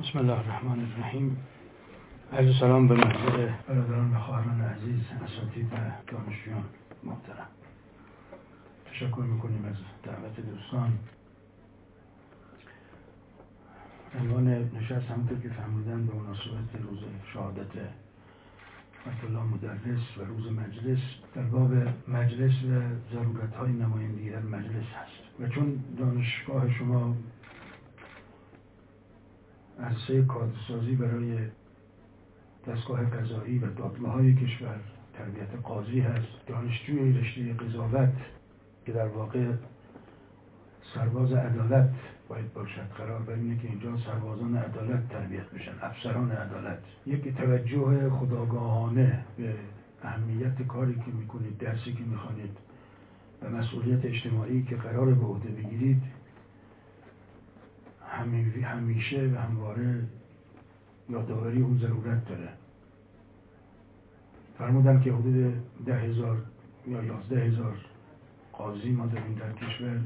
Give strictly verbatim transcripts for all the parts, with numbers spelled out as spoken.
بسم الله الرحمن الرحیم. عرض سلام به محضر برادران و خواهران عزیز، اساتید و دانشجویان محترم. تشکر میکنیم از دعوت دوستان. عنوان نشست همونطور که فهمیدن به مناسبت روز شهادت فتح‌الله مدرس و روز مجلس در باب مجلس و ضرورت‌های نمایندگی در مجلس هست و چون دانشگاه شما عرصه کادرسازی برای دستگاه قضایی و دادگاه‌های کشور تربیت قاضی هست، دانشجوی رشته قضاوت که در واقع سرباز عدالت باید باشد، قرار بر اینه که اینجا سربازان عدالت تربیت بشن، افسران عدالت. یک توجه خودآگاهانه به اهمیت کاری که میکنید، درسی که میخوانید و مسئولیت اجتماعی که قرار به عهده بگیرید همیشه و همواره یادآوری اون ضرورت داره. فرمودن که حدود ده هزار یا یازده هزار قاضی ما داریم در کشور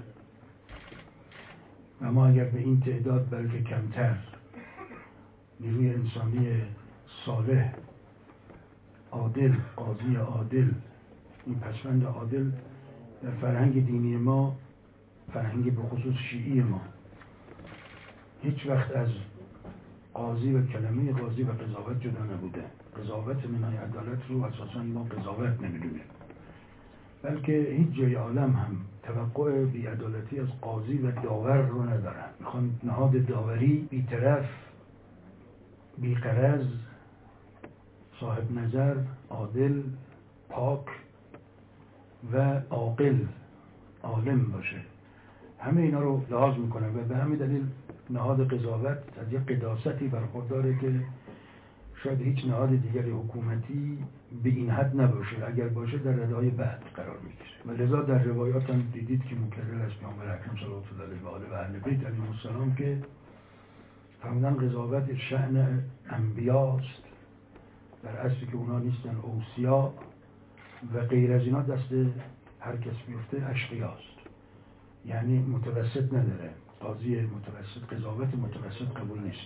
و ما اگر به این تعداد بلکه کمتر نیروی انسانی صالح، عادل، قاضی عادل، این پسوند عادل در فرهنگ دینی ما، فرهنگ به خصوص شیعی ما، هیچ وقت از قاضی و کلمه قاضی و قضاوت جدا نبوده. قضاوت منهای عدالت رو اساساً ما قضاوت نمیدونیم، بلکه هیچ جای عالم هم توقع بی‌عدالتی از قاضی و داور رو ندارن. میخوان نهاد داوری بی‌طرف، بی‌غرض، صاحب نظر، عادل، پاک و عاقل، عالم باشه. همه اینا رو لحاظ میکنن و به همین دلیل نهاد قضاوت از یک قداستی برخورداره که شاید هیچ نهاد دیگری حکومتی به این حد نباشه. اگر باشه در رده‌های بعد قرار میگیره و لذا در روایات هم دیدید که مکرر از پیامبر اکرم صلی الله علیه و آله و اهل بیت علیهم السلام که فرمودن قضاوت شأن انبیاست، در اصلی که اونا نیستن اوصیا و غیر از اینا دست هر کس بیفته اشقیاست، یعنی متوسط نداره. قاضی متوسط، قضاوت متوسط قبول نیست.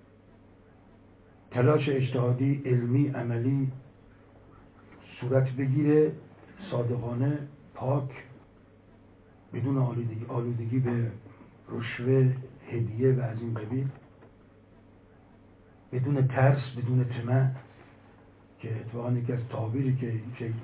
تلاش اجتهادی، علمی، عملی صورت بگیره، صادقانه، پاک، بدون آلودگی, آلودگی به رشوه، هدیه و از این قبیل، بدون ترس، بدون طمع، که اتفاقاً یکی از تعابیری که شهید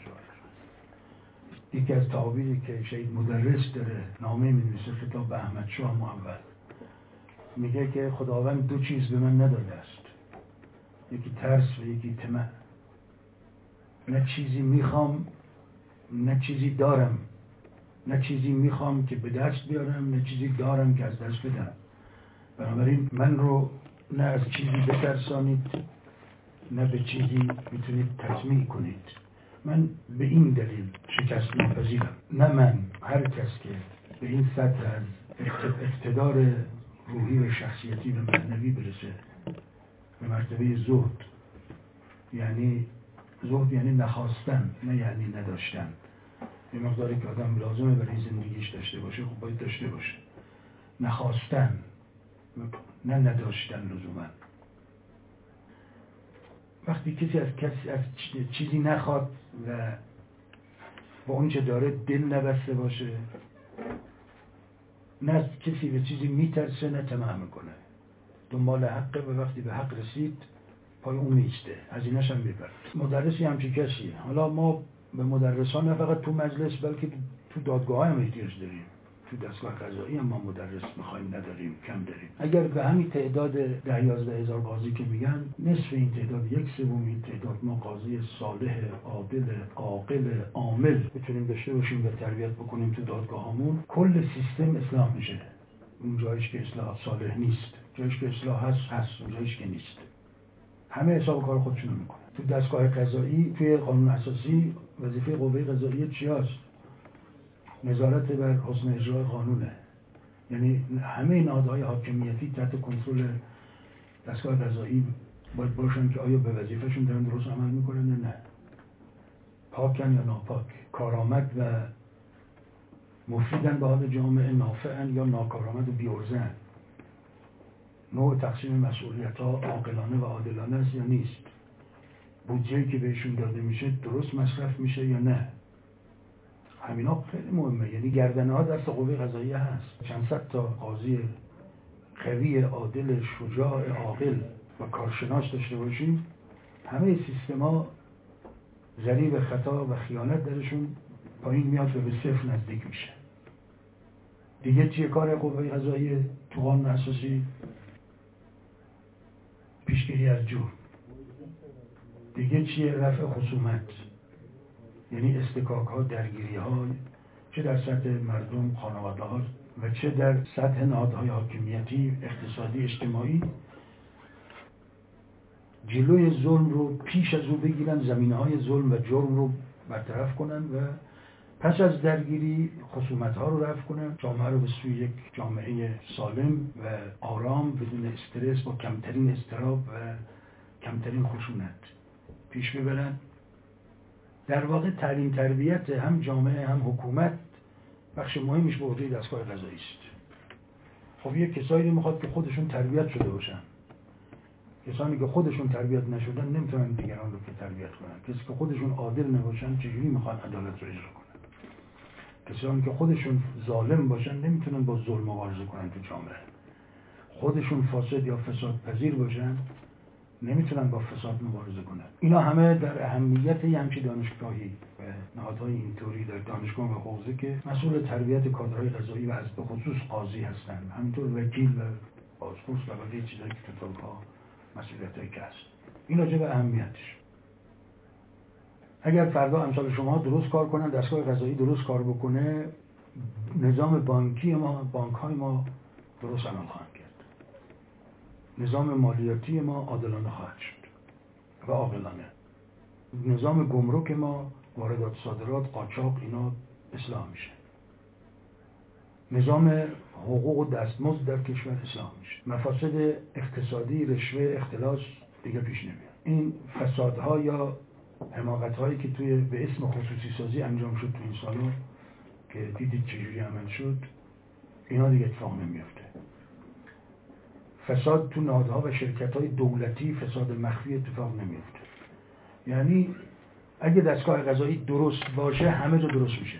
یکی از تعابیری که شهید مدرس داره نامه می‌نویسه خطاب به احمد شاه معول، میگه که خداوند دو چیز به من نداده است، یکی ترس و یکی طمع. نه چیزی میخوام نه چیزی دارم، نه چیزی میخوام که به دست بیارم نه چیزی دارم که از دست بدم. بنابراین من رو نه از چیزی بترسانید نه به چیزی میتونید تطمیع کنید. من به این دلیل شکست ناپذیرم. نه من، هر کس که به این سطح از اقتدار روحی و شخصیتی و معنوی برسه، به مرتبه زهد، یعنی زهد یعنی نخواستن، نه یعنی نداشتن. به مقداری که آدم لازمه برای زندگیش داشته باشه، خب باید داشته باشه. نخواستن، نه نداشتن لزوما. وقتی کسی از کسی از چیزی نخواد و با اون چه داره دل نبسته باشه، نه از کسی به چیزی میترسه نه طمع میکنه، دنبال حقه و وقتی به حق رسید پای اون میسته، از ایناش هم میبره. مدرسی همچی کسیه. حالا ما به مدرسان نه فقط تو مجلس بلکه تو دادگاه هم احتیاج داریم. تو دستگاه قضایی هم ما مدرس میخوایم، نداریم، کم داریم. اگر به همین تعداد ده یازده هزار قاضی که میگن، نصف این تعداد، یک سوم این تعداد ما قاضی صالح، عادل، عاقل، عامل بتونیم داشته باشیم و تربیت بکنیم تو دادگاهامون، کل سیستم اصلاح میشه. اون جایش که اصلاح صالح نیست، جایش که اصلاح هست هست، اون جایش که نیست. همه حساب کار خودشونو میکنن. تو دستگاه قضایی، توی قانون اساسی وظیفه قوه قضاییه چی هست؟ نظارت بر حسن اجرای قانونه. یعنی همه نهادهای حاکمیتی تحت کنترل دستگاه قضایی باید باشن که آیا به وظیفهشون دارن درست عمل میکنن یا نه، پاکن یا ناپاک، کارآمد و مفیدن به حال جامعه، نافعن یا ناکارآمد و بی‌عرضه‌اند. نوع تقسیم مسئولیت ها عاقلانه و عادلانه است یا نیست، بودجه‌ای که بهشون داده میشه درست مصرف میشه یا نه. همینا خیلی مهمه. یعنی گردنه ها دست قوه قضاییه هست. چند صد تا قاضی قوی، عادل، شجاع، عاقل و کارشناس داشته باشیم، همه سیستما ضریب خطا و خیانت درشون پایین میاد و به صفر نزدیک میشه. دیگه چیه کار قوه قضاییه تو قانون اساسی؟ پیشگیری از جرم. دیگه چیه؟ رفع خصومت، یعنی استکاک ها، درگیری ها، چه در سطح مردم، خانواده ها و چه در سطح نهادهای حاکمیتی، اقتصادی، اجتماعی، جلوی ظلم رو پیش از او بگیرن، زمینه های ظلم و جرم رو برطرف کنن و پس از درگیری خصومت ها رو رفع کنن، جامعه رو به سوی یک جامعه سالم و آرام بدون استرس، با کمترین اضطراب و کمترین خشونت پیش ببرن. در واقع تعلیم تربیت هم جامعه هم حکومت بخش مهمیش به عهده دستگاه قضایی است. خب یک کسایی میخواد که خودشون تربیت شده باشن. کسانی که خودشون تربیت نشدن نمیتونن دیگران رو که تربیت کنن. کسی که خودشون عادل نباشن چجوری میخوان عدالت رو اجرا کنن؟ کسانی که خودشون ظالم باشن نمیتونن با ظلم مبارزه کنن تو جامعه. خودشون فاسد یا فساد پذیر باشن نمیتونن با فساد مبارزه کنن. اینا همه در اهمیت یه همچین دانشگاهی و نهادهای اینطوری در دانشگاه و حوزه که مسئول تربیت کادرهای قضایی و از به خصوص قاضی هستن، همینطور وکیل و بازپرس و بقیه چیزایی که تو دادگاه مسئولیتایی که هست. این راجع به اهمیتش. اگر فردا امثال شما درست کار کنن، دستگاه قضایی درست کار بکنه، نظام بانکی ما، بانک‌های ما درست عمل خواهند کرد. نظام مالیاتی ما عادلانه خواهد شد و عاقلانه. نظام گمرک ما، واردات صادرات، قاچاق، اینا اصلاح میشه. نظام حقوق و دستمزد در کشور اصلاح میشه. مفاسد اقتصادی، رشوه، اختلاس دیگه پیش نمیاد. این فسادها یا حماقت‌هایی که توی به اسم خصوصی سازی انجام شد تو این سالا که دیدید چجوری عمل شد، اینا دیگه اتفاق نمیفته. فساد تو نهادها و شرکت‌های دولتی، فساد مخفی اتفاق نمیفته. یعنی اگه دستگاه قضایی درست باشه همه جا درست میشه.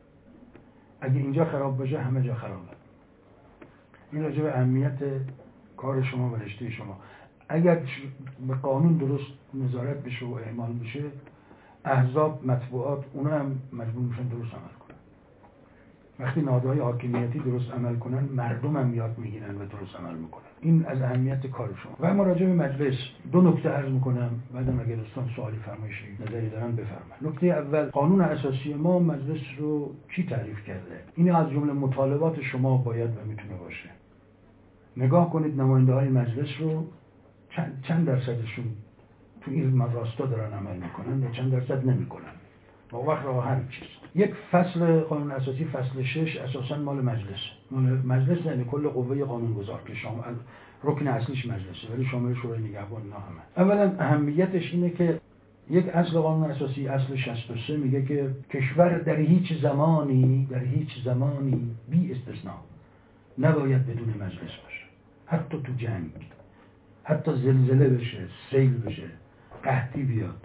اگه اینجا خراب باشه همه جا خرابه. این راجع به اهمیت کار شما و رشته شما. اگر به قانون درست نظارت بشه و اعمال بشه، احزاب، مطبوعات اونا هم مجبور میشن درست عمل کنن. وقتی نهادهای حاکمیتی درست عمل کنن، مردم هم یاد میگیرن و درست عمل میکنن. این از اهمیت کار شما. و اما راجع به مجلس دو نکته عرض میکنم، بعدم اگر دوستان سوالی فرمایشی نظری دارن بفرمایید. نکته اول، قانون اساسی ما مجلس رو کی تعریف کرده؟ این از جمله مطالبات شما باید و میتونه باشه. نگاه کنید نماینده های مجلس رو، چند, چند درصدشون تو این راستا دارن عمل میکنن یا چند درصد نمیکنن. با وقت راه حل چیست؟ یک فصل قانون اساسی، فصل شش، اساساً مال مجلس. مال مجلس یعنی کل قوه قانونگذار که شامل رکن اصلیش مجلسه، ولی شامل شورای نگهبان اینا همه. اولا اهمیتش اینه که یک اصل قانون اساسی، اصل شصت و سه، میگه که کشور در هیچ زمانی در هیچ زمانی بی استثناء نباید بدون مجلس باشه. حتی تو جنگ، حتی زلزله بشه، سیل بشه، قحطی بیاد،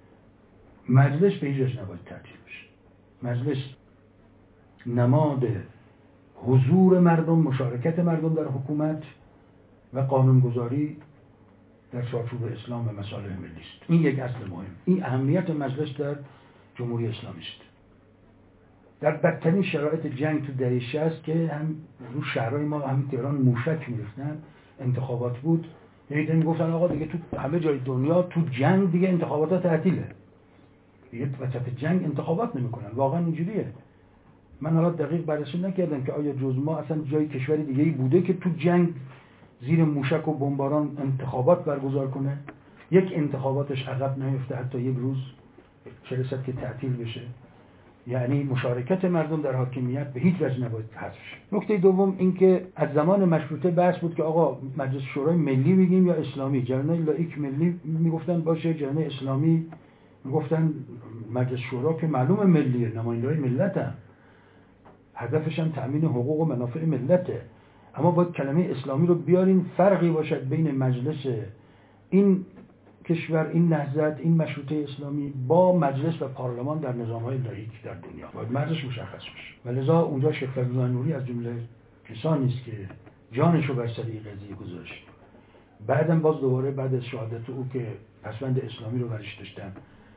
مجلس به هیچ وجه نباید تعطیل بشه. مجلس نماد حضور مردم، مشارکت مردم در حکومت و قانونگذاری در چارچوب اسلام و مصالح ملی است. این یک اصل مهم. این اهمیت مجلس در جمهوری اسلامی است. در بدترین شرایط جنگ تو دهه شصت که هم رو شهرهای ما همین تهران موشک می‌ریختن، انتخابات بود، یعنی میگفتن آقا دیگه تو همه جای دنیا تو جنگ دیگه انتخابات تعطیله. دیگه وسط جنگ انتخابات نمی‌کنن. واقعا اینجوریه. من حالا دقیق بررسی نکردم که آیا جز ما اصلا جای کشوری دیگه‌ای بوده که تو جنگ زیر موشک و بمباران انتخابات برگزار کنه، یک انتخاباتش عقب نیفته حتی یک روز، چه رسد که تعطیل بشه. یعنی مشارکت مردم در حاکمیت به هیچ وجه نباید حذف شه. نکته دوم این که از زمان مشروطه بحث بود که آقا مجلس شورای ملی بگیم یا اسلامی. جریان‌های لاییک ملی میگفتن باشه، جریان‌های اسلامی میگفتن مجلس شورا که معلومه ملیه، نماینده‌های ملتن، هدفش هم تأمین حقوق و منافع ملته. اما باید کلمه اسلامی رو بیارین، فرقی باشد بین مجلس این کشور، این نهضت، این مشروطه اسلامی با مجلس و پارلمان در نظام‌های لاییک در دنیا. باید مرزش مشخص بشه. ولذا اونجا شیخ فضل‌الله نوری از جمله کسانی است که جانش رو بر سر این قضیه گذاشت. بعدم باز دوباره بعد از شهادت او که پسوند اسلامی رو برش داشتن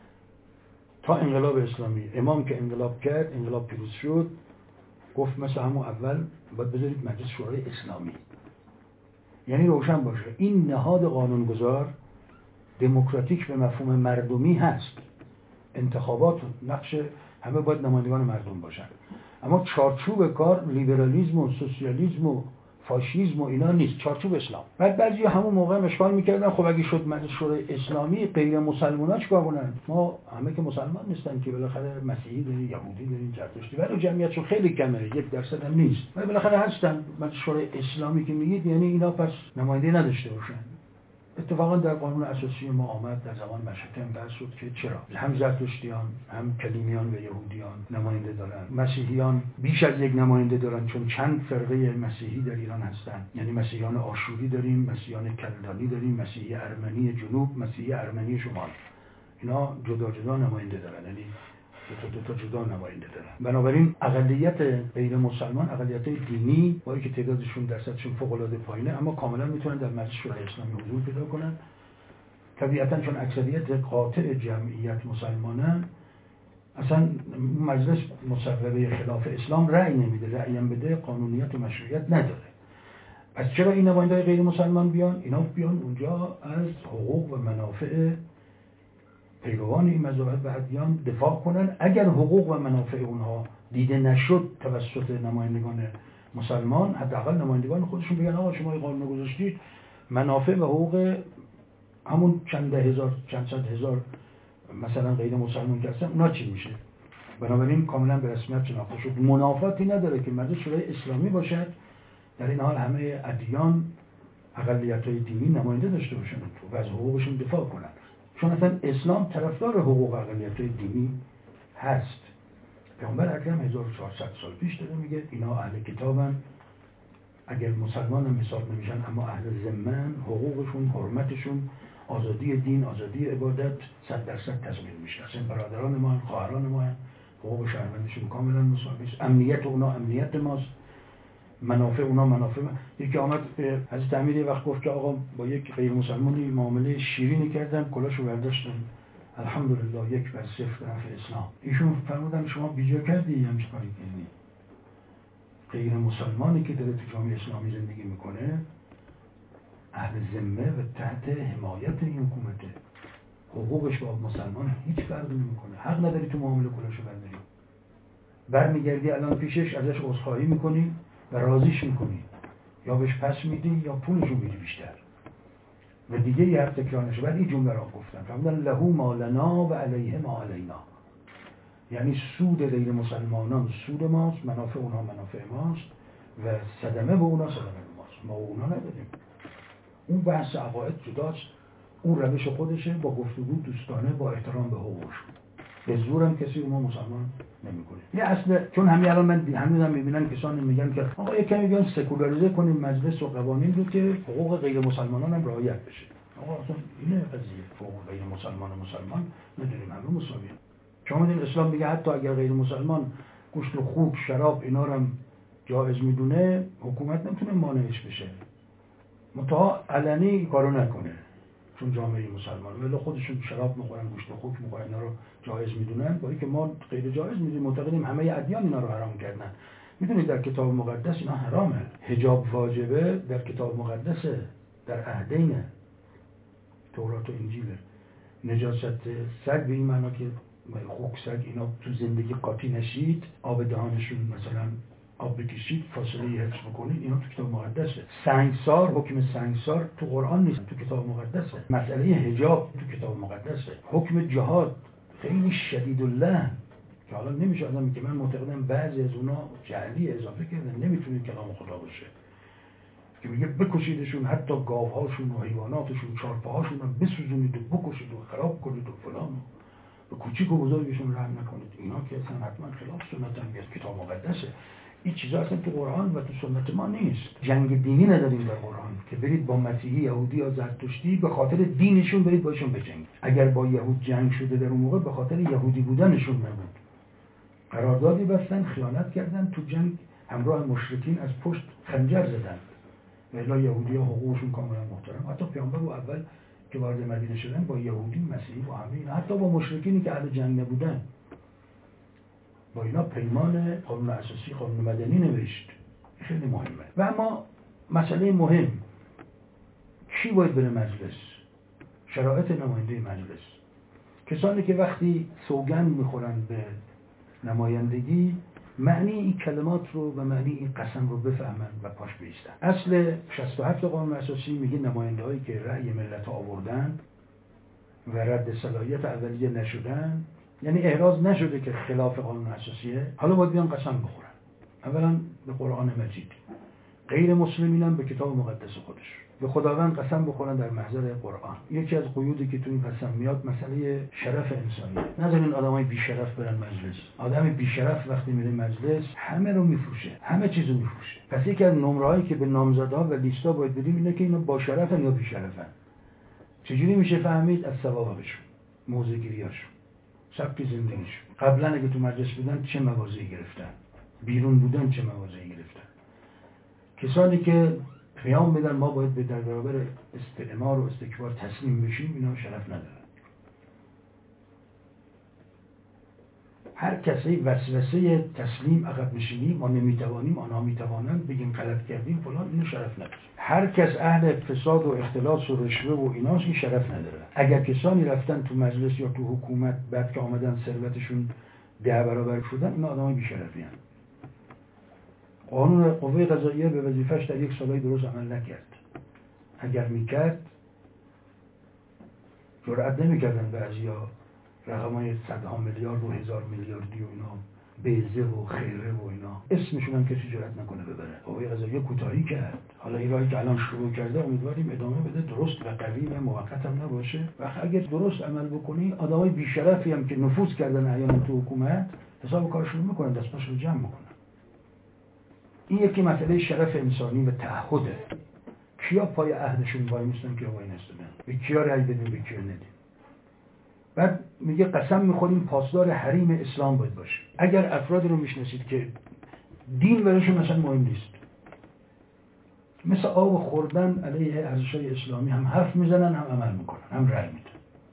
تا انقلاب اسلامی، امام که انقلاب کرد، انقلاب پیروز شد، گفت مثل همون اول باید بذارید مجلس شورای اسلامی. یعنی روشن باشه این نهاد قانونگذار دموکراتیک به مفهوم مردمی هست. انتخابات نقش همه باید نمایندگان مردم باشن، اما چارچوب کار لیبرالیسم و سوسیالیسم و فاشیسم و اینا نیست، چارچوب اسلام. بعد بعضی همون موقع اشکال میکردن خب اگه شد مجلس شورای اسلامی غیر مسلمان‌ها چیکار کنن؟ ما همه که مسلمان نیستن که، بالاخره مسیحی داریم، یهودی داریم، زرتشتی، ولی جمعیتشون خیلی کمه، یک درصد هم نیست، ولی بالاخره هستن. مجلس شورای اسلامی که میگید یعنی اینا پس نماینده نداشته باشن. اتفاقا در قانون اساسی ما آمد در زمان مشروطه هم بحث شد که چرا هم زرتشتیان هم کلیمیان و یهودیان نماینده دارن، مسیحیان بیش از یک نماینده دارن، چون چند فرقه مسیحی در ایران هستن. یعنی مسیحیان آشوری داریم، مسیحیان کلدانی داریم، مسیحی ارمنی جنوب، مسیحی ارمنی شمال، اینا جدا جدا نماینده دارن، یعنی دو تا دو تا جدا نماینده دارن. بنابراین اقلیت غیر مسلمان، اقلیت دینی با اینکه تعدادشون درصدشون فوق العاده پایینه، اما کاملا میتونن در مجلس شورای اسلامی حضور پیدا کنن. طبیعتا چون اکثریت قاطع جمعیت مسلمانن، اصلا مجلس مصوبه خلاف اسلام رأی نمیده، رأی هم بده قانونیت و مشروعیت نداره. پس چرا این نماینده‌های غیر مسلمان بیان؟ اینا بیان اونجا از حقوق و منافع پیروان این مذاهب و ادیان دفاع کنن. اگر حقوق و منافع اونها دیده نشد توسط نمایندگان مسلمان، حداقل نمایندگان خودشون بگن آقا شما این قانون گذاشتید، منافع و حقوق همون چند ده هزار چند صد هزار مثلا غیر مسلمان که هستن اونا چی میشه؟ بنابراین کاملا به رسمیت شناخته شد. منافاتی نداره که مجلس شورای اسلامی باشد، در این حال همه ادیان، اقلیت‌های دینی نماینده داشته باشن و از حقوقشون دفاع کنن، چون اصلا اسلام طرفدار حقوق اقلیت‌های دینی هست. پیامبر اکرم هزار و چهارصد سال پیش داره میگه اینا اهل کتابن، اگر مسلمان هم حساب نمیشن اما اهل ذمه‌ن، حقوقشون، حرمتشون، آزادی دین، آزادی عبادت صد درصد تضمین میشه. اصلا برادران ما، خواهران ما، حقوق شهروندشون کاملا مساوی است. امنیت اونا امنیت ماست، منافع اونا منافع ما. یکی آمد به حضرت امیر یه وقت گفت که آقا با یک غیر مسلمانی معامله شیرینی کردن، کلاشو برداشتن، الحمدلله یک بر صفر نفع اسلام. ایشون فرمودن شما بیجا کردی همچه کاری کردی. غیر مسلمانی که داره تو جامعه اسلامی زندگی میکنه اهل ذمه و تحت حمایت این حکومته، حقوقش با مسلمان هیچ فرقی نمیکنه. حق نداری تو معامله کلاشو برداری، برمیگردی الان پیشش ازش عذرخواهی میکنی و راضیش میکنی، یا بهش پس میدی یا پولشو میدی بیشتر و دیگه یه حرف تکرار نشه. بعد این جمله را گفتن فرمودن لهو ما لنا و علیه ما علینا، یعنی سود غیر مسلمانان سود ماست، منافع اونها منافع ماست و صدمه به اونها صدمه به ماست، ما و اونها نداریم. اون بحث عقاید جداست، اون روش خودشه، با گفتگو دوستانه، با احترام به حقوقشون. به زورم کسی رو ما مسلمان نمیکنه. یه اصل، چون همین الان من هنوزم میبینن کسانی میگن که آقا یک کمی بیان سکولاریزه کنیم مجلس و قوانین رو که حقوق غیر مسلمانان هم رعایت بشه. آقا اصلا اینه قضیه، حقوق غیر مسلمان و مسلمان نداریم، همه مساوی. شما این اسلام میگه حتی اگر غیر مسلمان گوشت و خوک، شراب اینا رو هم جایز میدونه، حکومت نمیتونه مانعش بشه. منتها علنی کارو نکنه، چون جامعه مسلمان ولی خودشون شراب میخورن، گوشت و خوک میخورن، اینا رو جایز میدونن، با اینکه ما غیر جایز میدونیم، معتقدیم همه ادیان اینا رو حرام کردن. میدونید در کتاب مقدس اینا حرامه. حجاب واجبه در کتاب مقدسه، در عهدین تورات و انجیل. نجاست سگ به این معنا که خوک، سگ اینا تو زندگی قاطی نشید، آب دهانشون مثلا آب بکشید، فاصله حفظ بکنید، اینا تو کتاب مقدسه. سنگسار، حکم سنگسار تو قرآن نیست، تو کتاب مقدسه. مسئله حجاب تو کتاب مقدسه. حکم جهاد خیلی شدید الله که حالا نمیشه آدم میگه، من معتقدم بعضی از اونا جعلی اضافه کردن، نمیتونه کلام خدا باشه، که میگه بکشیدشون، حتی گاوهاشون و حیواناتشون، چارپاهاشون رو بسوزونید و بکشید و خراب کنید و فلان، و کوچیک و بزرگشون رحم نکنید. اینا که اصلا حتما خلاف سنت هم بیاد، کتاب مقدسه. این چیزا اصلا تو قرآن و تو سنت ما نیست. جنگ دینی نداریم در قرآن که برید با مسیحی، یهودی یا زرتشتی به خاطر دینشون برید باشون بجنگید. اگر با یهود جنگ شده در اون موقع به خاطر یهودی بودنشون نبود. قراردادی بستن، خیانت کردن، تو جنگ همراه مشرکین از پشت خنجر زدن. الا یهودی‌ها حقوقشون کاملا محترم. حتی پیامبر و اول که وارد مدینه شدن با یهودی، مسیحی و همه اینا، حتی با مشرکینی که اهل جنگ نبودن، با اینا پیمان قانون اساسی، قانون مدنی نوشت. خیلی مهمه. و اما مسئله مهم، کی باید بره مجلس؟ شرایط نماینده مجلس. کسانی که وقتی سوگند میخورن به نمایندگی معنی این کلمات رو و معنی این قسم رو بفهمن و پاش بیستن. اصل شصت و هفت قانون اساسی میگه نماینده هایی که رأی ملت آوردن و رد صلاحیت اولیه نشدن، یعنی احراز نشده که خلاف قانون اساسیه، حالا باید بیان قسم بخورن. اولا به قرآن مجید، غیر مسلمین هم به کتاب مقدس خودش، به خداوند قسم بخورن در محضر قرآن. یکی از قیودی که تو این قسم میاد مسئله شرف انسانی. نذارین آدمای بی شرف برن مجلس. آدم بی شرف وقتی میره مجلس همه رو میفروشه، همه چیزو میفروشه. پس یکی از نمره‌هایی که به نامزدها و لیستا باید بدیم اینه که اینا با شرفن یا بی شرفن. چجوری میشه فهمید؟ از ثوابشون، موضع‌گیریاشون، سبک زندگیشون. قبلا اگه تو مجلس بودن چه مواضعی گرفتن، بیرون بودن چه مواضعی گرفتن. کسانی که قیام بدن ما باید به در برابر استعمار و استکبار تسلیم بشیم، اینا شرف ندارن. هر کسی وسوسه تسلیم، عقب نشینی، ما نمیتوانیم، آنها میتوانند، بگیم غلط کردیم فلان، اینو شرف نداره. هر کس اهل فساد و اختلاس و رشوه و ایناش این شرف نداره. اگر کسانی رفتن تو مجلس یا تو حکومت بعد که آمدن ثروتشون ده برابر شدن، اینا آدمای بی‌شرفی هستند. قانون قوه قضاییه به وظیفه‌اش در یک سالای درست عمل نکرد. اگر میکرد جرأت نمیکردن بعضیا رقمای صدها میلیارد و هزار میلیاردی و اینا، بیزه و خیره و اینا، اسمشون هم کسی جرأت نکنه ببره. قوه قضاییه کوتاهی کرد. حالا این راهی که الان شروع کرده امیدواریم ادامه بده، درست و قوی و موقت هم نباشه. و اگر درست عمل بکنی، آدمای بی‌شرفی هم که نفوذ کردن احیانا تو حکومت حساب کارشون میکنن، دستاشون رو جمع میکنن. این یکی مسئله شرف انسانی و تعهده. کیا پای عهدشون وای میستن، کیا وای نستدن، به کیا رأی بدیم، به کیا ندیم. بعد میگه قسم میخوریم پاسدار حریم اسلام باید باشه. اگر افرادی رو میشناسید که دین براشون مثلا مهم نیست، مثل آب خوردن علیه ارزش‌های اسلامی هم حرف میزنن، هم عمل میکنن، هم رأی میدن،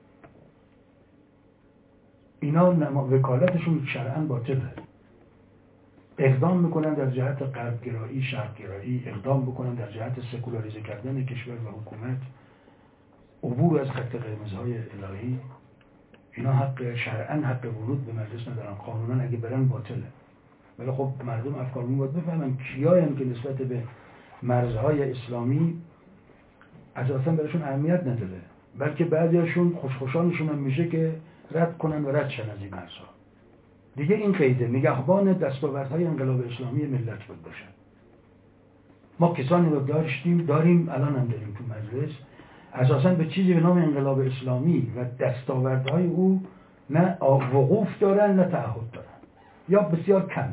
اینا وکالتشون شرعاً باطله. اقدام میکنن در جهت غربگرایی، شرقگرایی، اقدام بکنن در جهت سکولاریزه کردن کشور و حکومت، عبور از خط قرمزهای الهی. اینا حق شرعاً حق ورود به مجلس ندارن، قانونا اگه برن باطله. ولی خب مردم افکارمون باید بفهمن کیاین که نسبت به مرزهای اسلامی اساساً براشون اهمیت نداره، بلکه بعضیاشون خوشخوشانشون هم میشه که رد کنن و رد شن از این مرزها. دیگه این قیده نگهبان دستاوردهای انقلاب اسلامی ملت بود باشن. ما کسانی رو داشتیم، داریم، الان هم داریم تو مجلس، اساساً به چیزی به نام انقلاب اسلامی و دستاوردهای او نه وقوف دارن نه تعهد دارن، یا بسیار کمه.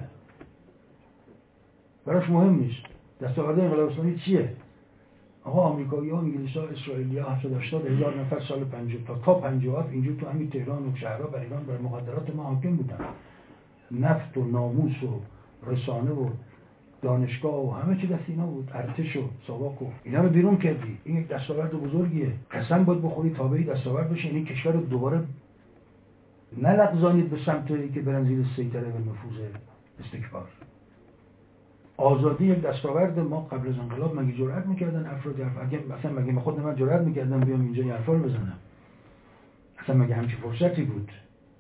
براش مهم نیست دستاورد انقلاب اسلامی چیه. آقا آمریکایی‌ها، انگلیس‌ها، اسرائیلی‌ها هفتاد هشتاد هزار نفر سال پنجاه تا تا پنجاه و هفت اینجور تو همین تهران و شهرها بر ایران بر مخدرات ما حاکم بودن. نفت و ناموس و رسانه و دانشگاه و همه چی دست اینا بود، ارتش و ساواک و اینا رو بیرون کردی. این یک دستاورد بزرگیه. قسم باید بخوری تابعی دستاورد بشه. این کشور رو دوباره نلغزانید به سمتی که برن زیر سیطره و نفوذ استکبار. آزادی یک دستاورد. ما قبل از انقلاب مگه جرأت میکردن افراد حرف، اگه مثلا مگه من خود من جرأت میکردم بیام اینجا یه حرفا رو بزنم؟ اصلا مگه همچین فرصتی بود؟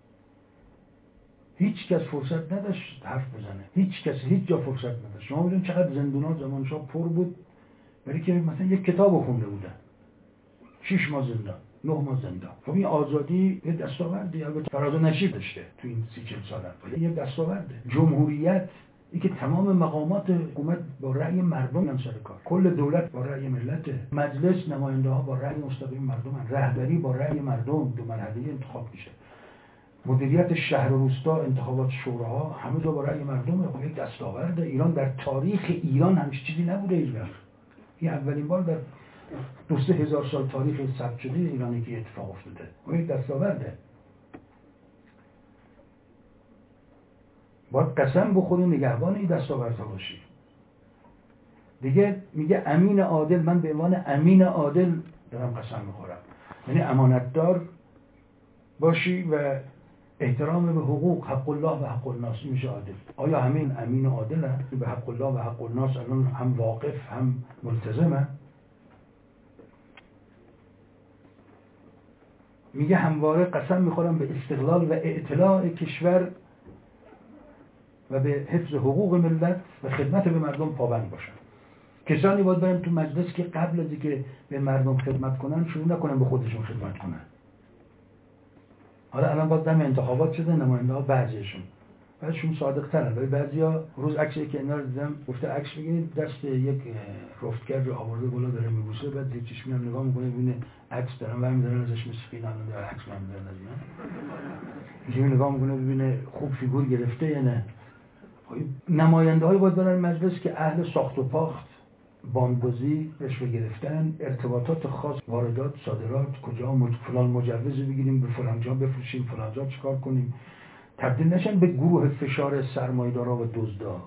هیچ کس فرصت نداشت حرف بزنه. هیچ کس هیچ جا فرصت نداشت. شما میدونید چقدر زندونات زمان شاه پر بود برای که مثلا یک کتابو خونده بودن. شش ماه زندان، نه ماه زندان. خب این آزادی یه دستاوردی، البته فراز و نشیب داشته تو این سی چل سال، ولی یه دستاورده. جمهوریت این که تمام مقامات حکومت با رأی مردم هم سر کار، کل دولت با رأی ملت، مجلس نماینده ها با رأی مستقیم مردم، رهبری با رأی مردم، دو مرحله انتخاب میشه. مدیریت شهر و روستا، انتخابات شوراها، همه جا با رأی مردمه. خب یک دستاورده. ایران در تاریخ ایران همچین چیزی نبوده هیچ وقت. این اولین بار در دو سه هزار سال تاریخ ثبت شده ایرانی که اتفاق افتاده. خب یک دستاورده. باید قسم بخوری نگهبان این دستاوردها باشی. دیگه میگه امین عادل، من به عنوان امین عادل دارم قسم میخورم، یعنی امانتدار باشی و احترام به حقوق، حق الله و حق الناس میشه عادل. آیا همین امین و عادل هم؟ به حق الله و حق الناس الان هم واقف هم ملتزمه؟ میگه همواره قسم میخورم به استقلال و اطلاع کشور و به حفظ حقوق ملت و خدمت به مردم پابند باشن. کسانی باید برن تو مجلس که قبل از اینکه به مردم خدمت کنن شروع نکنن به خودشون خدمت کنن. حالا الان باید دم انتخابات شده، نماینده ها بعضیشون بعضیشون صادق ترن، ولی بعضیا روز عکسی که اینا رو دیدم گفته عکس بگیرید، دست یک رفتگر رو آورده بالا داره میبوسه، بعد یک چشمی هم نگاه میکنه ببینه عکس دارن و میذارن ازش مسکین الان داره عکس میذارن از اینا، اینجوری نگاه میکنه ببینه خوب فیگور گرفته یا نه. نماینده های باید برن مجلس که اهل ساخت و پاخت، باندبازی، رشوه گرفتن، ارتباطات خاص، واردات، صادرات، کجا مج... فلان مجوز بگیریم به فلان جا بفروشیم، فلان جا چیکار کنیم، تبدیل نشن به گروه فشار سرمایه‌دارا و دزدا،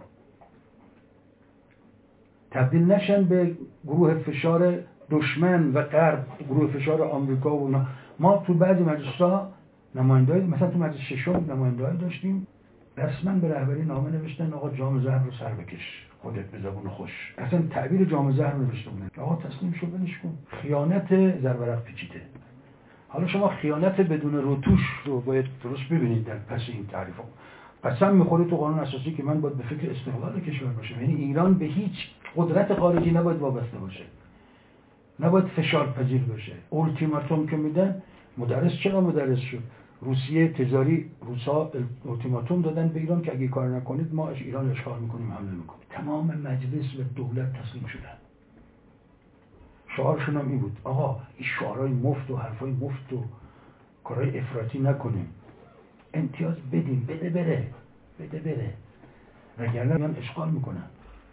تبدیل نشن به گروه فشار دشمن و غرب، گروه فشار آمریکا و اینا. ما تو بعضی مجلس‌ها نماینده‌ای، مثلا تو مجلس ششم نماینده‌ای داشتیم رسما به رهبری نامه نوشتن آقا جام زهر رو سر بکش خودت به زبون خوش. اصلا تعبیر جام زهر رو نوشته بودن آقا تسلیم شو ولش کن. خیانت زرورق پیچیده. حالا شما خیانت بدون روتوش رو باید درست ببینید در پس این تعریفا. قسم میخوره تو قانون اساسی که من باید به فکر استقلال کشور باشم، یعنی ایران به هیچ قدرت خارجی نباید وابسته باشه، نباید فشار پذیر باشه. اولتیماتوم که میدن، مدرس چرا مدرس شد؟ روسیه تزاری روسا اولتیماتوم دادن به ایران که اگه کار نکنید ما ایران اشغال میکنیم، حمله میکنیم. تمام مجلس و دولت تسلیم شدن. شعارشون هم این بود آقا این شعارهای مفت و حرفای مفت و کارهای افراطی نکنیم، امتیاز بدیم، بده بره بده بره، وگرنه میان اشغال میکنن.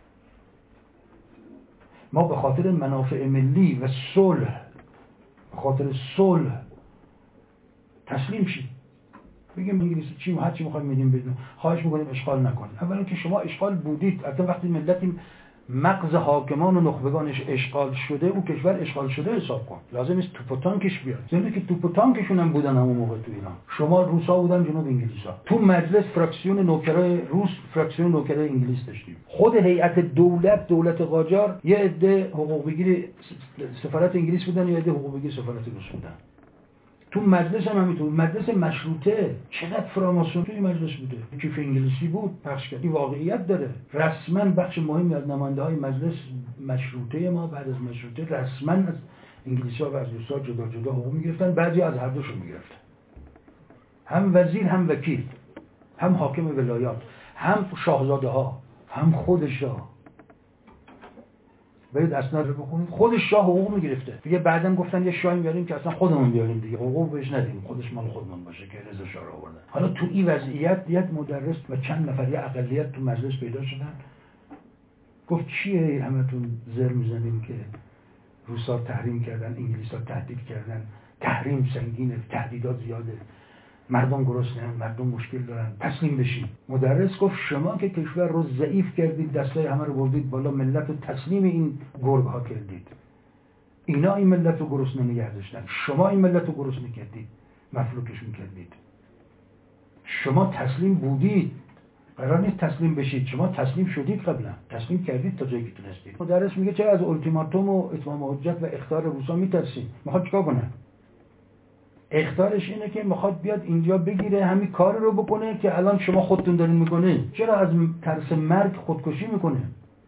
ما به خاطر منافع ملی و صلح، به خاطر صلح تسلیم شیم، بگیم انگلیسی چی هر چی می‌خوایم میدیم بدون، خواهش می‌کنیم اشغال نکنید. اولا که شما اشغال بودید، البته وقتی ملتی مغز حاکمان و نخبگانش اشغال شده، اون کشور اشغال شده حساب کن، لازم نیست توپ و تانکش بیاد. زمین که توپ و تانکشون هم بودن همون موقع تو ایران. شما روسا بودن جنوب انگلیسا، تو مجلس فراکسیون نوکرای روس، فراکسیون نوکرای انگلیس داشتیم. خود هیئت دولت، دولت قاجار یه عده حقوق بگیر سفارت انگلیس بودن، یه عده حقوق بگیر سفارت روس بودن. تو مجلس هم همینطور، مجلس مشروطه چقدر فراماسون توی مجلس بوده، کیف انگلیسی بود پخش کرد. این واقعیت داره. رسما بخش مهمی از نماینده های مجلس مشروطه ما بعد از مشروطه رسما از انگلیسی ها و از روسا جدا جدا حقوق میگرفتن، بعضی از هر دوشون میگرفتن، هم وزیر هم وکیل، هم حاکم ولایات، هم شاهزاده ها، هم خود شاه. برید اسناد رو بخونید، خود شاه حقوق میگرفته دیگه. بعدن گفتن یه شاهی بیاریم که اصلا خودمون بیاریم دیگه، حقوق بهش ندیم، خودش مال خودمون باشه که رضا شاه رو آوردن. حالا تو این وضعیت یک مدرس و چند نفر یه اقلیت تو مجلس پیدا شدن، گفت چیه همتون زر میزنین که روسا تحریم کردن، انگلیسا تهدید کردن، تحریم سنگینه، تهدیدات زیاده، مردم گرسنه‌ان، مردم مشکل دارن، تسلیم بشین. مدرس گفت شما که کشور رو ضعیف کردید، دستای همه رو بردید بالا، ملت رو تسلیم این گرگ ها کردید. اینا این ملت رو گرسنه نگه داشتن، شما این ملت رو گرسنه کردید، مفلوکشون کردید. شما تسلیم بودید، قرار نیست تسلیم بشید، شما تسلیم شدید، قبلا تسلیم کردید تا جایی که تونستید. مدرس میگه چرا از اولتیماتوم و اتمام حجت و اخطار روسا میترسید؟ میخواد چیکار کنه؟ اخطارش اینه که میخواد بیاد اینجا بگیره همین کار رو بکنه که الان شما خودتون دارین میکنه. چرا از ترس مرگ خودکشی میکنه؟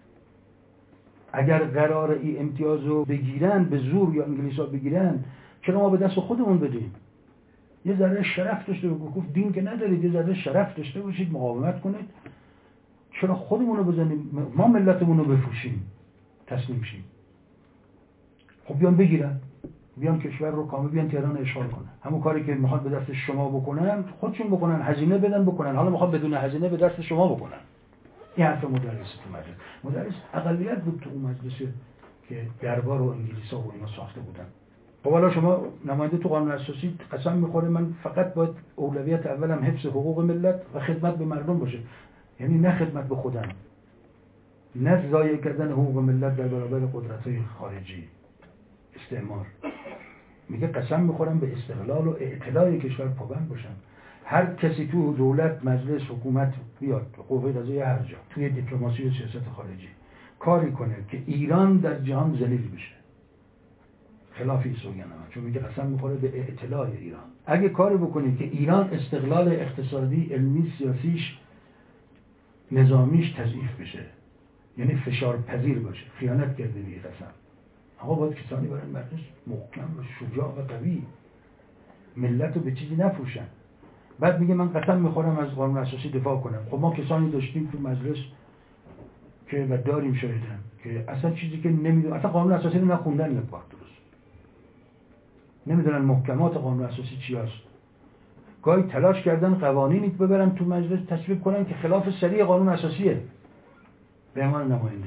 اگر قرار این امتیاز رو بگیرن به زور یا انگلیسا بگیرن، چرا ما به دست خودمون بدیم؟ یه ذره شرف داشته باشید، گفت دین که ندارید، یه ذره شرف داشته باشید، مقاومت کنید. چرا خودمون رو بزنیم؟ ما ملتمون رو بفروشیم، تسلیم شیم. خب بیان بگیرن، بیان کشور رو کامل بیان تهران اشغال کنن. همون کاری که میخواد به دست شما بکنن خودشون بکنن، هزینه بدن بکنن. حالا میخواد بدون هزینه به دست شما بکنن. این حرف مدرس تو مجلس. مدرس اقلیت بود تو اون مجلس که دربار و انگلیسا و اینا ساخته بودن. خب حالا شما نماینده تو قانون اساسی قسم میخوره من فقط باید اولویت اولم حفظ حقوق ملت و خدمت به مردم باشه. یعنی نه خدمت به خودم، نه ضایع کردن حقوق ملت در برابر قدرت‌های خارجی، استعمار. میگه قسم میخورم به استقلال و اعتلاع کشور پابند باشم. هر کسی تو دولت، مجلس، حکومت بیاد، قوه قضاییه، هر جا، توی دیپلماسی و سیاست خارجی کاری کنه که ایران در جهان ذلیل بشه، خلاف این سوگند من، چون میگه قسم میخوره به اعتلاع ایران. اگه کاری بکنی که ایران استقلال اقتصادی، علمی، سیاسیش، نظامیش تضعیف بشه، یعنی فشار پذیر باشه، خیانت کرده به قسم. آقا باید کسانی برای مجلس محکم و شجاع و قوی، ملت رو به چیزی نفروشن. بعد میگه من قسم میخورم از قانون اساسی دفاع کنم. خب ما کسانی داشتیم تو مجلس که و داریم شاهدن که اصلا چیزی که نمیدونن، اصلا قانون اساسی رو نخوندن یک بار درست، نمیدونن محکمات قانون اساسی چی هست. گاهی تلاش کردن قوانینی ببرن تو مجلس تصویب کنن که خلاف سریع قانون اساسیه به عنوان نماینده.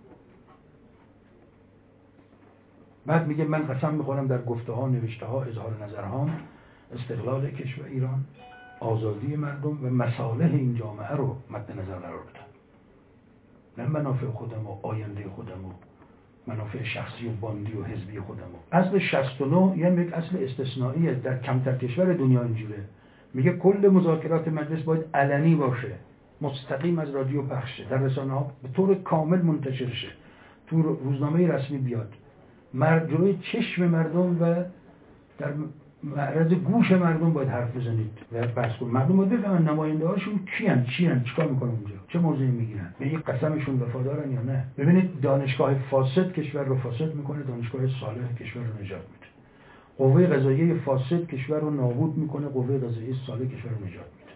بعد میگه من قسم میخورم در گفته ها، نوشته ها، اظهار نظرهام استقلال کشور ایران، آزادی مردم و مصالح این جامعه رو مد نظر قرار بدم، نه منافع خودم و آینده خودم و منافع شخصی و باندی و حزبی خودم. اصل شصت و نه یعنی یک اصل استثنائیه، در کمتر کشور دنیا اینجوره. میگه کل مذاکرات مجلس باید علنی باشه، مستقیم از رادیو پخش شه، در رسانه ها به طور کامل منتشر شه، تو روزنامه رسمی بیاد، جلوی چشم مردم و در معرض گوش مردم باید حرف بزنید و بحث کنید. مردم باید بفهمن نماینده هاشون کیان، چیان، چیکار میکنن اونجا، چه موضعی میگیرن، به این قسمشون وفادارن یا نه. ببینید دانشگاه فاسد کشور رو فاسد میکنه، دانشگاه صالح کشور رو نجات میده. قوه قضاییه فاسد کشور رو نابود میکنه، قوه قضاییه صالح کشور رو نجات میده.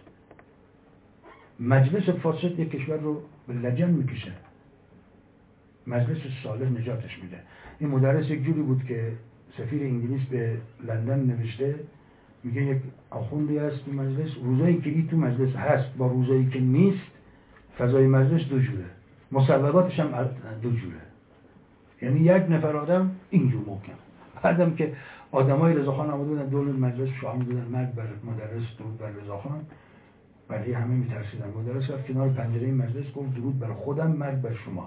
مجلس فاسد یک کشور رو به لجن میکشه، مجلس صالح نجاتش میده. این مدرس یک جوری بود که سفیر انگلیس به لندن نوشته، میگه یک آخوندی هست تو مجلس، روزایی که این تو مجلس هست با روزایی که نیست فضای مجلس دو جوره، مصوباتش هم دو جوره. یعنی یک نفر آدم اینجور محکم، بعدم که آدمای رضاخان آمده بودن دور مجلس شاه می‌دادن مرگ بر مدرس، درود بر رضاخان، برای همه میترسیدن. مدرس رفت کنار پنجره مجلس گفت درود بر خودم، مرگ بر شما.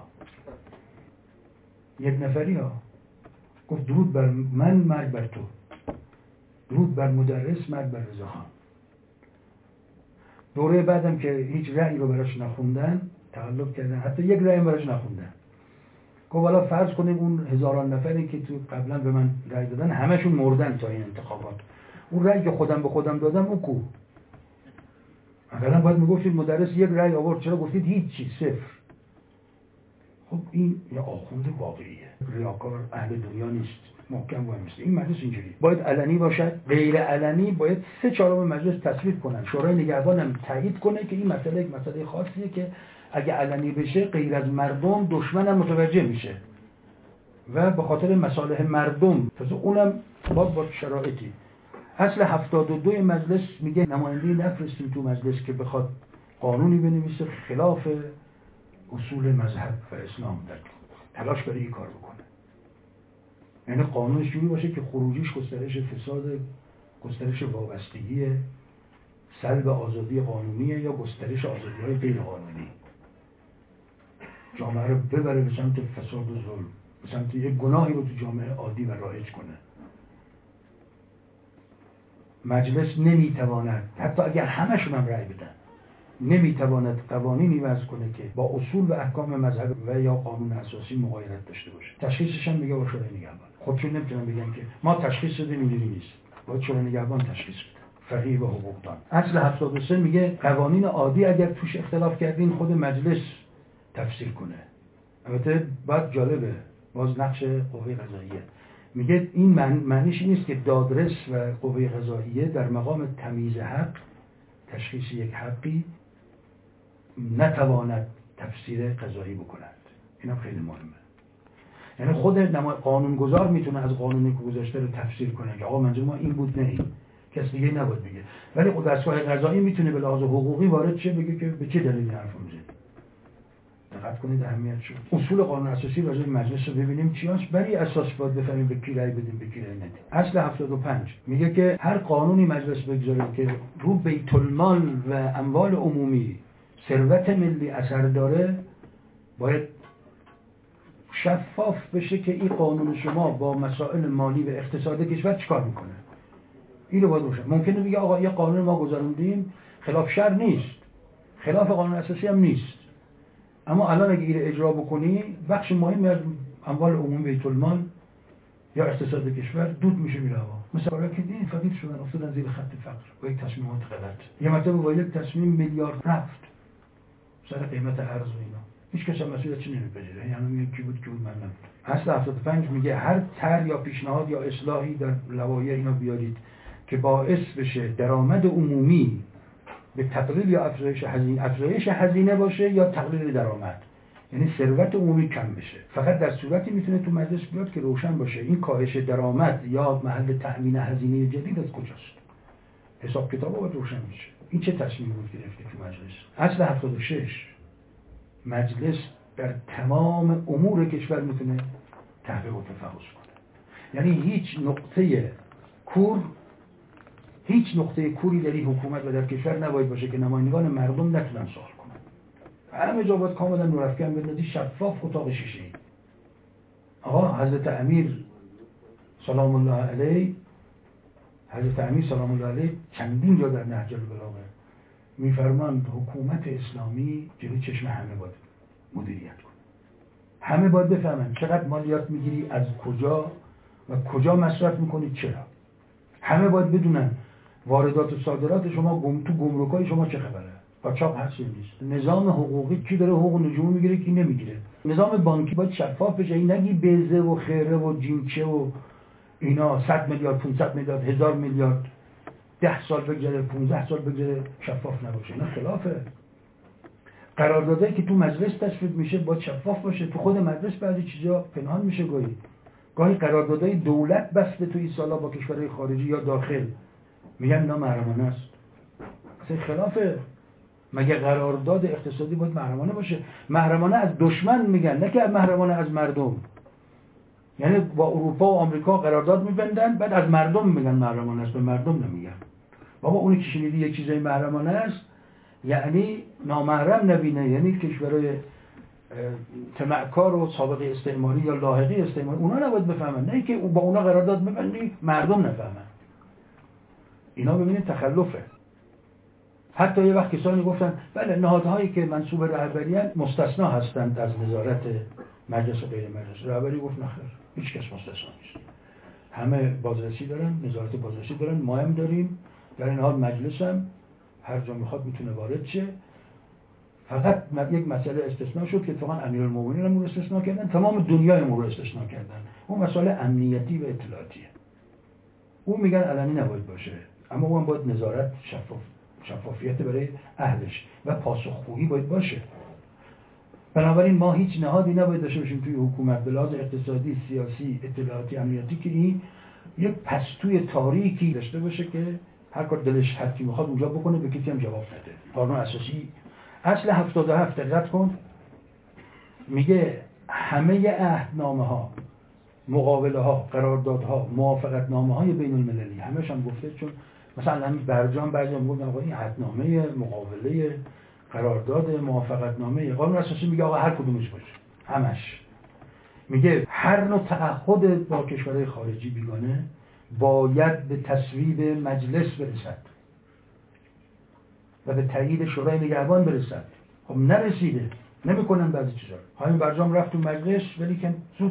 یک نفری ها گفت درود بر من، مرگ بر تو. درود بر مدرس، مرگ بر رضاخان. دوره بعدم که هیچ رأی رو براش نخوندن، تقلب کردن، حتی یک رأی براش نخوندن. گفت حالا فرض کنیم اون هزاران نفری که تو قبلا به من رأی دادن همشون مردن تا این انتخابات، اون رأی که خودم به خودم دادم اون کو؟ مثلا باید میگفتید مدرس یک رأی آورد، چرا گفتید هیچی، صفر؟ خب این یه آخوند واقعیه، ریاکار، اهل دنیا نیست، محکم وای میسته. این مجلس اینجوری باید علنی باشد، غیر علنی باید سه چهارم مجلس تصویب کنن، شورای نگهبان هم تایید کنه که این مسئله یک مسئله خاصیه که اگه علنی بشه غیر از مردم دشمن هم متوجه میشه و به خاطر مصالح مردم، پس اونم باید با شرایطی. اصل هفتاد و دو مجلس میگه نماینده نفرستیم تو مجلس که بخواد قانونی بنویسه خلاف اصول مذهب و اسلام، در تلاش برای این کار بکنه. یعنی قانونش جوری باشه که خروجیش گسترش فساد، گسترش وابستگی، سلب آزادی قانونیه یا گسترش آزادی‌های غیر قانونی، جامعه رو ببره به سمت فساد و ظلم، به سمت یک گناهی رو تو جامعه عادی و رایج کنه. مجلس نمیتواند، حتی اگر همشون هم رأی بدن، نمیتواند قوانینی وضع کنه که با اصول و احکام مذهب و یا قانون اساسی مغایرت داشته باشه. تشخیصش هم میگه با شورای نگهبان. خودشون نمیتونن بگن که ما تشخیص دادیم اینجوری نیست، باید شورای نگهبان تشخیص بده، فقیه و حقوقدان. اصل هفتاد و سه میگه قوانین عادی اگر توش اختلاف کردین خود مجلس تفسیر کنه. البته بعد جالبه باز نقش قوه قضاییه، میگه این معنیش نیست که دادرس و قوه قضاییه در مقام تمییز حق، تشخیص یک حقی، نتواند تفسیر قضایی بکند. این هم خیلی مهمه. یعنی خود قانونگذار میتونه از قانونی که گذاشته رو تفسیر کنه که آقا منظور ما این بود، نه این کس دیگه نباید بگه. ولی خود دستگاه قضایی میتونه به لحاظ حقوقی وارد شه بگه که به چه دلیلی حرفو میزنید. دقت کنید اهمیت شد. اصول قانون اساسی راجع به مجلس رو ببینیم چی هست، برای اساس باید بفهمیم به کی رأی بدیم به کی رأی ندیم. اصل هفتاد و پنج میگه که هر قانونی مجلس بگذاره که رو بیت المال و اموال عمومی ثروت ملی اثر داره باید شفاف بشه که این قانون شما با مسائل مالی و اقتصادی کشور چیکار میکنه. این رو باید روشن. ممکنه بگه آقا یه قانون ما گذاروندیم خلاف شرع نیست، خلاف قانون اساسی هم نیست، اما الان اگه اینو اجرا بکنی بخش مهمی از اموال عمومی بیت المال یا اقتصاد کشور دود میشه میره هوا. مثلا که دین فقیر شدن افتادن زیر خط فقر با یک تصمیمات غلط. یه مرتبه با یک تصمیم میلیارد رفت سر قیمت ارز و اینا. هیچ کس هم مسئولیتش نمیپذیره. یعنی میگه کی بود کی بود من نبود. اصل هفتاد و پنج میگه هر طرح یا پیشنهاد یا اصلاحی در لوایح اینا بیارید که باعث بشه درآمد عمومی به تقلیل یا افزایش هزینه افزایش هزینه باشه یا تقلیل درآمد، یعنی ثروت عمومی کم بشه، فقط در صورتی میتونه تو مجلس بیاد که روشن باشه این کاهش درآمد یا محل تأمین هزینه جدید از کجاست. حساب کتاب باید روشن میشه. این چه تصمیم بود گرفته تو مجلس. اصل هفتاد و شش مجلس در تمام امور کشور میتونه تحقیق و تفحص کنه. یعنی هیچ نقطه کور هیچ نقطه کوری در این حکومت و در کشور نباید باشه که نمایندگان مردم نتونن سوال کنن. همه جا باید کاملا نورافکن بندازی، شفاف، اتاق شیشه ای. آقا حضرت امیر سلام الله علیه حضرت امیر سلام الله علیه چندین جا در نهج البلاغه میفرماند حکومت اسلامی جلوی چشم همه باید مدیریت کنه. همه باید بفهمن چقدر مالیات میگیری، از کجا و کجا مصرف میکنی، چرا. همه باید بدونن واردات و صادرات شما گم تو گمرکای شما چه خبره، قاچاق هست یا نیست. نظام حقوقی کی داره حقوق نجومی میگیره کی نمیگیره. نظام بانکی باید شفاف بشه. این نگی بزه و خیره و جینچه و اینا صد میلیارد پانصد میلیارد هزار میلیارد ده سال بگذره پانزده سال بگذره شفاف نباشه. اینا خلافه. قراردادایی که تو مجلس تصویب میشه باید شفاف باشه. تو خود مجلس بعضی چیزا پنهان میشه. گاهی گاهی قراردادهای دولت بسته تو این سالا با کشورهای خارجی یا داخل میگن اینا محرمانه است. اصلا خلافه. مگه قرارداد اقتصادی باید محرمانه باشه؟ محرمانه از دشمن میگن، نه که محرمانه از مردم. یعنی با اروپا و آمریکا قرارداد میبندن بعد از مردم میگن محرمانه است، به مردم نمیگن. بابا اونی که شنیدی یک چیزای محرمانه است یعنی نامحرم نبینه، یعنی کشورهای طمعکار و سابقه استعماری یا لاحقی استعماری اونا نباید بفهمن، نه که با اونا قرارداد ببندی مردم نفهمن. اینا ببینید تخلفه. حتی یه وقت کسانی گفتن بله نهادهایی که منصوب رهبریان مستثنا هستند از نظارت مجلس و غیر مجلس. رهبری گفت نخیر، هیچ کس مستثنا نیست. همه بازرسی دارن، نظارت بازرسی دارن، ما هم داریم. در این حال مجلس هم هر جا میخواد میتونه وارد شه. فقط یک مسئله استثناء شد که اتفاقا امیرالمومنین هم رو استثناء کردن، تمام دنیای ما رو استثناء کردن. اون مسئله امنیتی و اطلاعاتیه. اون میگن علنی نباید باشه، اما اون باید نظارت شفاف شفافیت برای اهلش و پاسخگویی باید باشه. بنابراین ما هیچ نهادی نباید داشته باشیم توی حکومت به لحاظ اقتصادی، سیاسی، اطلاعاتی، امنیتی که این یک پستوی تاریکی داشته باشه که هر کار دلش هر کی میخواد اونجا بکنه، به کسی هم جواب نده. قانون اساسی اصل هفتاد و هفت دقت کن میگه همه عهدنامه ها، مقابله ها، قراردادها، موافقت نامه های بین المللی همش هم گفته. چون مثلا همین برجام بعضی میگن آقا این عهدنامه، مقابله، قرارداد، موافقت نامه، قانون اساسی میگه آقا هر کدومش باشه، همش. میگه هر نوع تعهد با کشورهای خارجی بیگانه باید به تصویب مجلس برسد و به تایید شورای نگهبان برسد. خب نرسیده، نمیکنن بعضی چیزا. همین برجام رفت تو مجلس ولی که زود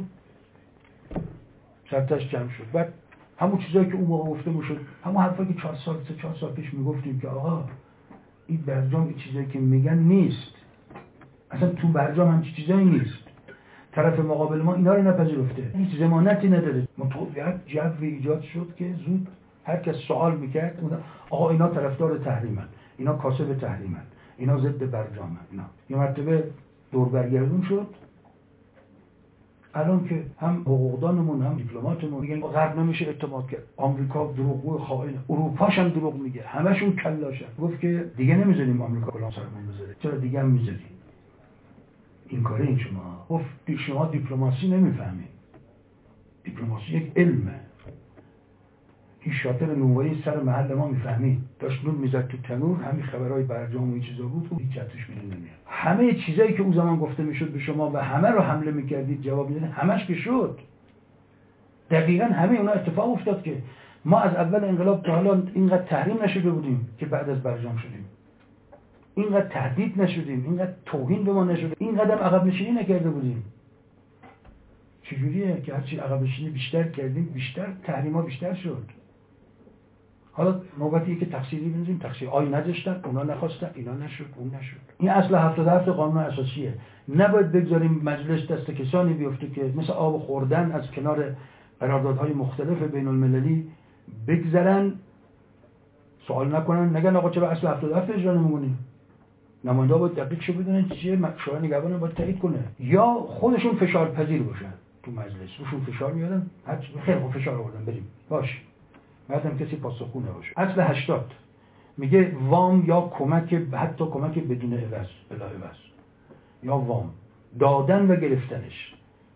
سرتش جمع شد. بعد همون چیزایی که اون موقع گفته میشد، همون حرفایی که چهار سال سه چهار سال پیش میگفتیم که آقا این برجام این چیزایی که میگن نیست، اصلا تو برجام هم چیزایی نیست، طرف مقابل ما اینا رو نپذیرفته، هیچ ضمانتی نداره. متوجه جوی ایجاد شد که زود هر کس سوال میکرد آقا اینا طرفدار تحریمن، اینا کاسب تحریمن، اینا ضد برجامن. اینا یه مرتبه دور برگردون شد، الان که هم حقوقدانمون هم دیپلماتمون میگن غرب نمیشه اعتماد کرد، آمریکا دروغگو خائن، اروپاش هم دروغ میگه، همشون کلاشن. گفت که دیگه نمیذاریم آمریکا کلام سرمون بذاره. چرا دیگه هم میذاریم؟ این کاره این شما. گفت شما دیپلماسی نمیفهمید. دیپلماسی یک علمه. این شاطر نونوایی سر محل ما میفهمید، داشت نون میزد تو تنور، همین خبرهای برجام و این چیزا بود، اون هیچ اتش میدون نمیاد. همه چیزایی که اون زمان گفته میشد به شما و همه رو حمله میکردید جواب میدادید، همش که شد. دقیقاً همه اونا اتفاق افتاد که ما از اول انقلاب تا حالا اینقدر تحریم نشده بودیم که بعد از برجام شدیم. اینقدر تهدید نشدیم، اینقدر توهین به ما نشده، اینقدر عقب نشینی نکرده بودیم. چجوریه که هرچی عقب نشینی بیشتر کردیم بیشتر تحریما بیشتر شد؟ حالا نوبتیه که تقصیری بنزیم، تقصیر آی نذاشتن، اونا نخواستن، اینا نشد، اون نشد. این اصل هفتاد و هفت قانون اساسیه. نباید بگذاریم مجلس دست کسانی بیفته که مثل آب خوردن از کنار قراردادهای مختلف بین المللی بگذرن، سوال نکنن، نگن آقا چرا اصل هفتاد و هفت اجرا نمی‌کنیم؟ نماینده باید دقیق شو بدونن چیه، شورای نگهبان باید تایید کنه، یا خودشون فشار پذیر باشن تو مجلس، روشون فشار میادن، خیلی خوب فشار آوردن بریم باش، بعدم کسی پاسخگو نباشه. اصل هشتاد میگه وام یا کمک، حتی کمک بدون عوض، بلا عوض، یا وام دادن و گرفتنش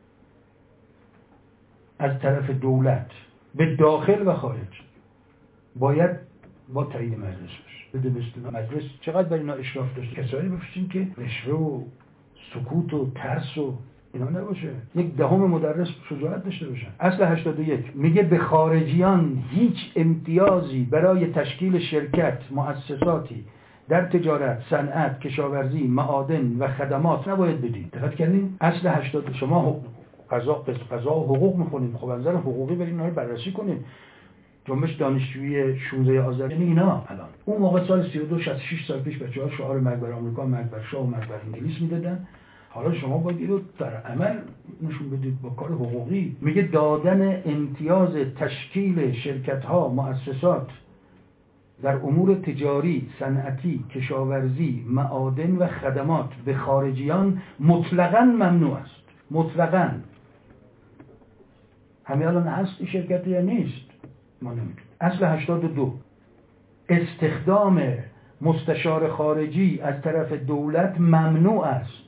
از طرف دولت به داخل و خارج باید با تایید مجلس باشه. بده بستون مجلس چقدر بر اینا اشراف داشته، کسایی بفرستین که رشوه و سکوت و ترس و اینا نباشه، یک دهم مدرس شجاعت داشته باشن. اصل هشتاد و یک میگه به خارجیان هیچ امتیازی برای تشکیل شرکت، مؤسساتی در تجارت، صنعت، کشاورزی، معادن و خدمات نباید بدید. دقت کردین؟ اصل هشتاد شما قضا قضا و حقوق میخونید، خب از نظر حقوقی برید اینا رو بررسی کنید. جنبش دانشجویی شانزده آذر، یعنی اینا الان اون موقع سال سی و دو شصت و شش سال پیش بچه‌ها شعار مرگ بر آمریکا، مرگ بر شاه و مرگ بر انگلیس میدادن. حالا شما باید اینو در عمل نشون بدید با کار حقوقی. میگه دادن امتیاز تشکیل شرکت‌ها، مؤسسات در امور تجاری، صنعتی، کشاورزی، معادن و خدمات به خارجیان مطلقاً ممنوع است. مطلقاً. همین الان هست این شرکت یا نیست؟ ما نمیدونیم. اصل هشتاد و دو استخدام مستشار خارجی از طرف دولت ممنوع است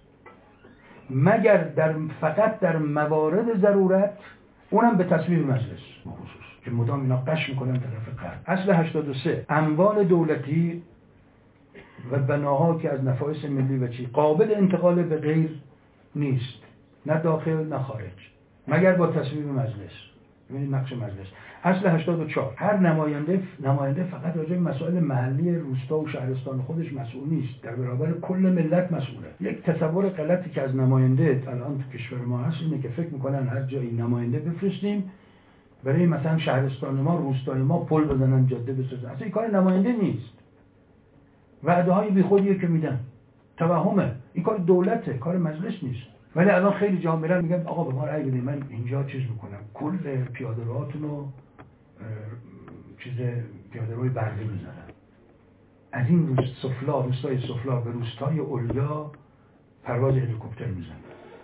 مگر در فقط در موارد ضرورت، اونم به تصمیم مجلس بخصوص که مدام اینا قش میکنن طرف غرب. اصل هشتاد و سه اموال دولتی و بناها که از نفایس ملی و چی قابل انتقال به غیر نیست، نه داخل نه خارج، مگر با تصمیم مجلس. ببینید نقش مجلس. اصل هشتاد و چهار هر نماینده نماینده فقط راجع به مسائل محلی روستا و شهرستان خودش مسئول نیست، در برابر کل ملت مسئوله. یک تصور غلطی که از نماینده الان تو کشور ما هست اینه که فکر میکنن هر جایی نماینده بفرستیم برای مثلا شهرستان ما، روستای ما پل بزنن، جاده بسازن. اصلا این کار نماینده نیست. وعده های بیخودیه که میدن، توهمه. این کار دولته، کار مجلس نیست. ولی الان خیلی جا میرن میگن آقا به ما رأی بدید، من اینجا چیز میکنم، کل پیاده‌روهاتون رو چیز پیاده‌روی برقی میزنم، از این روست سفلا، روستای سفلا به روستای علیا پرواز هلیکوپتر میزنم.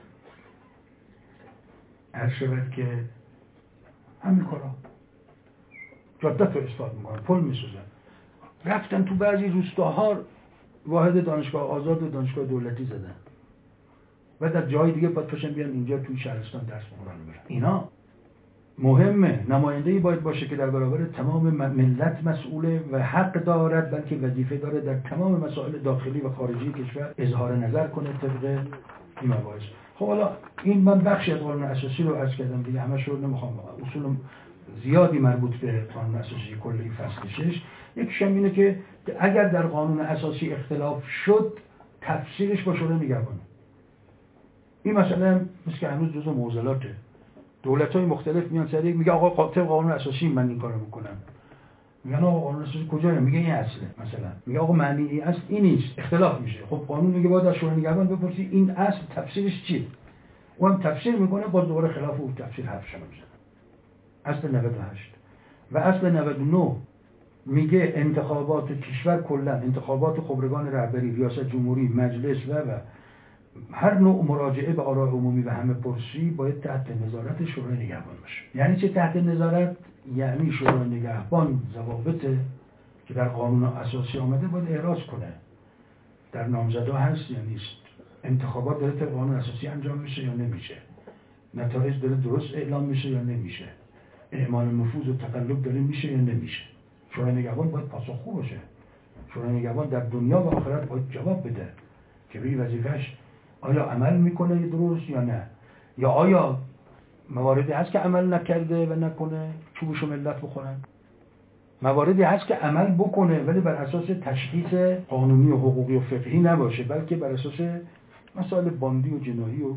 هر شود که همین کارا جادت رو اصلاح میکنن، پل میسازن. رفتن تو بعضی روستاها واحد دانشگاه آزاد و دانشگاه دولتی زدن و در جای دیگه باید پاشن بیان اینجا توی شهرستان درس بخونن برن. اینا مهمه. نماینده‌ای باید باشه که در برابر تمام ملت مسئوله و حق دارد، بلکه وظیفه داره در تمام مسائل داخلی و خارجی کشور اظهار نظر کنه طبق این مباحث. خب حالا این من بخشی از قانون اساسی رو عرض کردم دیگه، همش رو نمیخوام، اصول زیادی مربوط به قانون اساسی کلی فصل شش. یکیش اینه که اگر در قانون اساسی اختلاف شد تفسیرش با شورای نگهبان. این مسئله مثل که هنوز جزء معضلاته. دولت‌های مختلف میان سر یک میگه آقا قاطع قانون اساسی من این کارو میکنم. میگن آقا قانون اساسی کجاست؟ میگه این اصله مثلا. میگه آقا معنی این اصل این نیست، اختلاف میشه. خب قانون میگه باید از شورای نگهبان بپرسی این اصل تفسیرش چیه؟ اونم تفسیر میکنه، باز دوباره خلاف اون تفسیر حرفش میزنه. اصل نود و هشت و اصل نود و نه میگه انتخابات کشور کلا، انتخابات خبرگان رهبری، ریاست جمهوری، مجلس و و هر نوع مراجعه به آراء عمومی و همه پرسی باید تحت نظارت شورای نگهبان باشه. یعنی چه تحت نظارت؟ یعنی شورای نگهبان ضوابط که در قانون اساسی آمده باید احراز کنه. در نامزدها هست یا نیست، انتخابات داره طبق قانون اساسی انجام میشه یا نمیشه، نتایج داره درست اعلام میشه یا نمیشه، اعمال نفوذ و تقلب داره میشه یا نمیشه. شورای نگهبان باید پاسخگو باشه. شورای نگهبان در دنیا و آخرت باید جواب بده که روی وظیفه‌اش آیا عمل میکنه درست یا نه، یا آیا مواردی هست که عمل نکرده و نکنه چوبشو ملت بخورن، مواردی هست که عمل بکنه ولی بر اساس تشخیص قانونی و حقوقی و فقهی نباشه، بلکه بر اساس مسائل باندی و جناحی و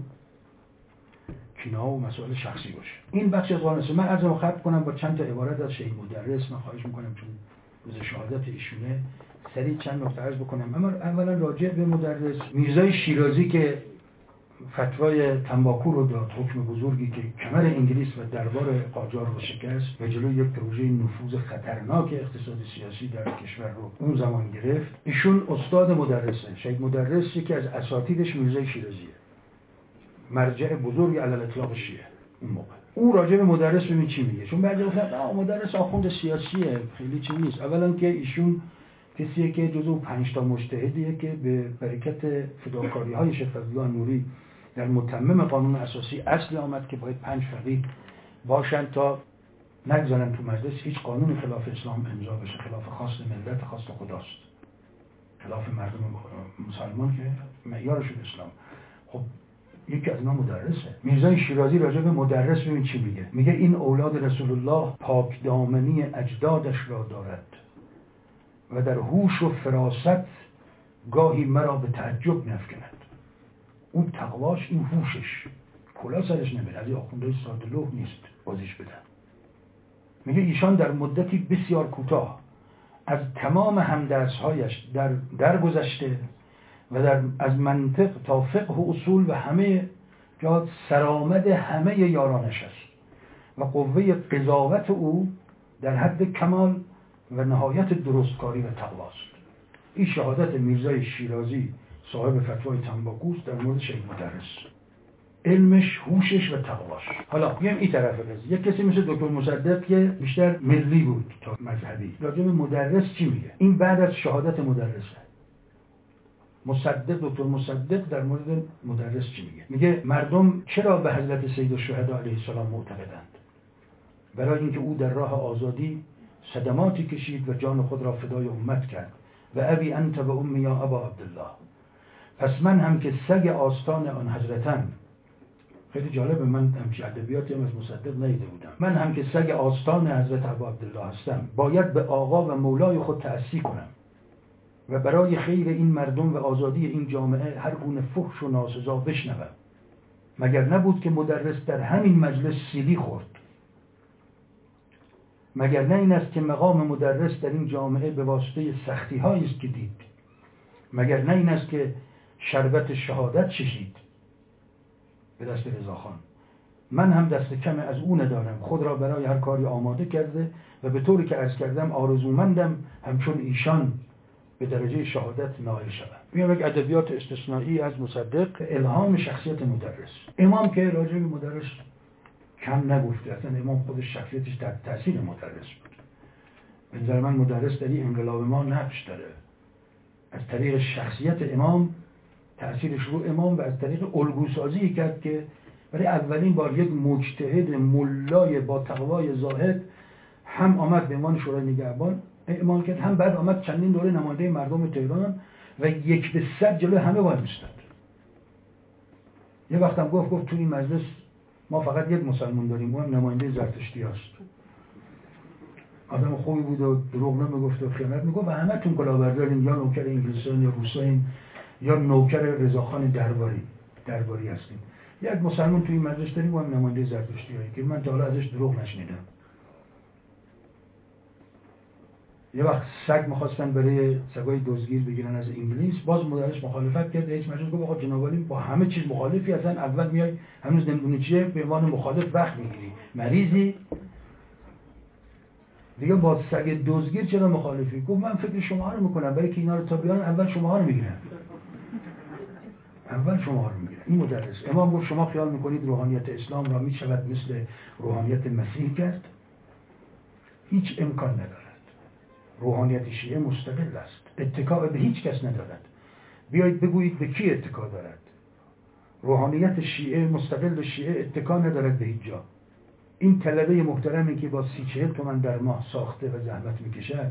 کینا و مسائل شخصی باشه. این بخش از قانون است. من عرض ختم کنم با چند تا عبارت از شیخ مدرس. من خواهش میکنم چون روز شهادت ایشونه سریع چند نکته عرض بکنم. اما اولا راجع به مدرس میرزای شیرازی که فتوای تنباکو رو داد، حکم بزرگی که کمر انگلیس و دربار قاجار رو شکست و جلوی یک پروژه نفوذ خطرناک اقتصادی سیاسی در کشور رو اون زمان گرفت. ایشون استاد مدرسه. شیخ مدرس یکی از اساتیدش میرزای شیرازیه، مرجع بزرگی علی الاطلاق شیعه اون موقع. اون راجع به مدرس ببین چی میگه، چون بعضی گفتن آ مدرس آخوند سیاسیه خیلی چیز نیست. اولا که ایشون کسیه که جزو پنج تا مجتهدیه که به برکت فداکاری‌های شیخ فضل‌الله نوری در متمم قانون اساسی اصلی آمد که باید پنج فقیه باشن تا نگذارن تو مجلس هیچ قانون خلاف اسلام امضا بشه، خلاف خواست ملت، خواست خداست، خلاف مردم مسلمان که معیارش اسلام. خب یکی از اینا مدرسه. میرزای شیرازی راجع به مدرس ببین چی میگه. میگه این اولاد رسول الله پاک دامنی اجدادش را دارد و در هوش و فراست گاهی مرا به تعجب می‌افکند. اون تقواش این هوشش کلا سرش نمیره، از این آخوندهای ساده لوح نیست بازیش بدن. میگه ایشان در مدتی بسیار کوتاه از تمام همدرس‌هایش در درگذشته و در از منطق تا فقه و اصول و همه جا سرآمد همه یارانش است و قوه قضاوت او در حد کمال و نهایت درستکاری و تقواست. این شهادت میرزای شیرازی صاحب فتوای تنباکوست در مورد شیخ مدرس. علمش، هوشش و تقواش. حالا بیایم این طرف قضیه. یک کسی مثل دکتر مصدق که بیشتر ملی بود تا مذهبی، راجع به مدرس چی میگه؟ این بعد از شهادت مدرسه. مصدق دکتر مصدق در مورد مدرس چی میگه؟ میگه مردم چرا به حضرت سید الشهدا علیه السلام معتقدند؟ برای اینکه او در راه آزادی صدماتی کشید و جان خود را فدای امت کرد و ابی انت و امی یا ابا عبدالله. پس من هم که سگ آستان آن حضرتم. خیلی جالبه، من همچی ادبیاتی هم از مصدق ندیده بودم. من هم که سگ آستان حضرت ابا عبدالله هستم باید به آقا و مولای خود تأسی کنم و برای خیر این مردم و آزادی این جامعه هر گونه فحش و ناسزا بشنوم. مگر نبود که مدرس در همین مجلس سیلی خورد؟ مگر نه این است که مقام مدرس در این جامعه به واسطه سختی هایی است که دید؟ مگر نه این است که شربت شهادت چشید به دست رضاخان؟ من هم دست کم از او ندارم، خود را برای هر کاری آماده کرده و به طوری که عرض کردم آرزومندم همچون ایشان به درجه شهادت نائل شدم. میام یک ادبیات استثنایی از مصدق، الهام شخصیت مدرس. امام که راجع به مدرس کم نگفته، اصلا امام خودش شخصیتش در تاثیر مدرس بود. به نظر من مدرس در این انقلاب ما نقش داره. از طریق شخصیت امام تأثیرش رو امام و از طریق الگوسازی کرد که برای اولین بار یک مجتهد ملای با تقوای زاهد هم آمد به عنوان شورای نگهبان اعمال کرد، هم بعد آمد چندین دوره نماینده مردم تهران و یک به صد جلوی همه وای میستاد. یه وقتم گفت گفت تو این مجلس ما فقط یک مسلمان داریم، اونم نماینده زرتشتی هست. آدم خوبی بود و دروغ نمیگفت و خیانت میگفت و همه تون کلاهبردارین، یا نوکر انگلیسان یا روسین یا نوکر رضاخان درباری درباری هستیم. یک مسلمان تو این مجلس داریم، اونم نماینده زرتشتی هایی که من تا حالا ازش دروغ نشنیدم. یه وقت سگ می‌خواستن برای سگای دزدگیر بگیرن از انگلیس، باز مدرس مخالفت کرد. هیچ مجلس گفت آقا جناب عالی با همه چیز مخالفی هستن، اول میای هنوز نمیدونی چیه به عنوان مخالف وقت میگیری، مریضی دیگه. با سگ دزدگیر چرا مخالفی؟ گفت من فکر شما رو میکنم، برای که اینا رو تا بیان اول شما رو میگیرن. اول شما رو میگیره. این مدرس امام گفت شما خیال میکنید روحانیت اسلام را میشود مثل روحانیت مسیح کرد؟ هیچ امکان ندارد. روحانیت شیعه مستقل است، اتکا به هیچ کس ندارد. بیایید بگویید به کی اتکا دارد. روحانیت شیعه مستقل شیعه اتکا ندارد به هیچ جا. این طلبه محترمی که با سی چهل تومن در ماه ساخته و زحمت میکشد،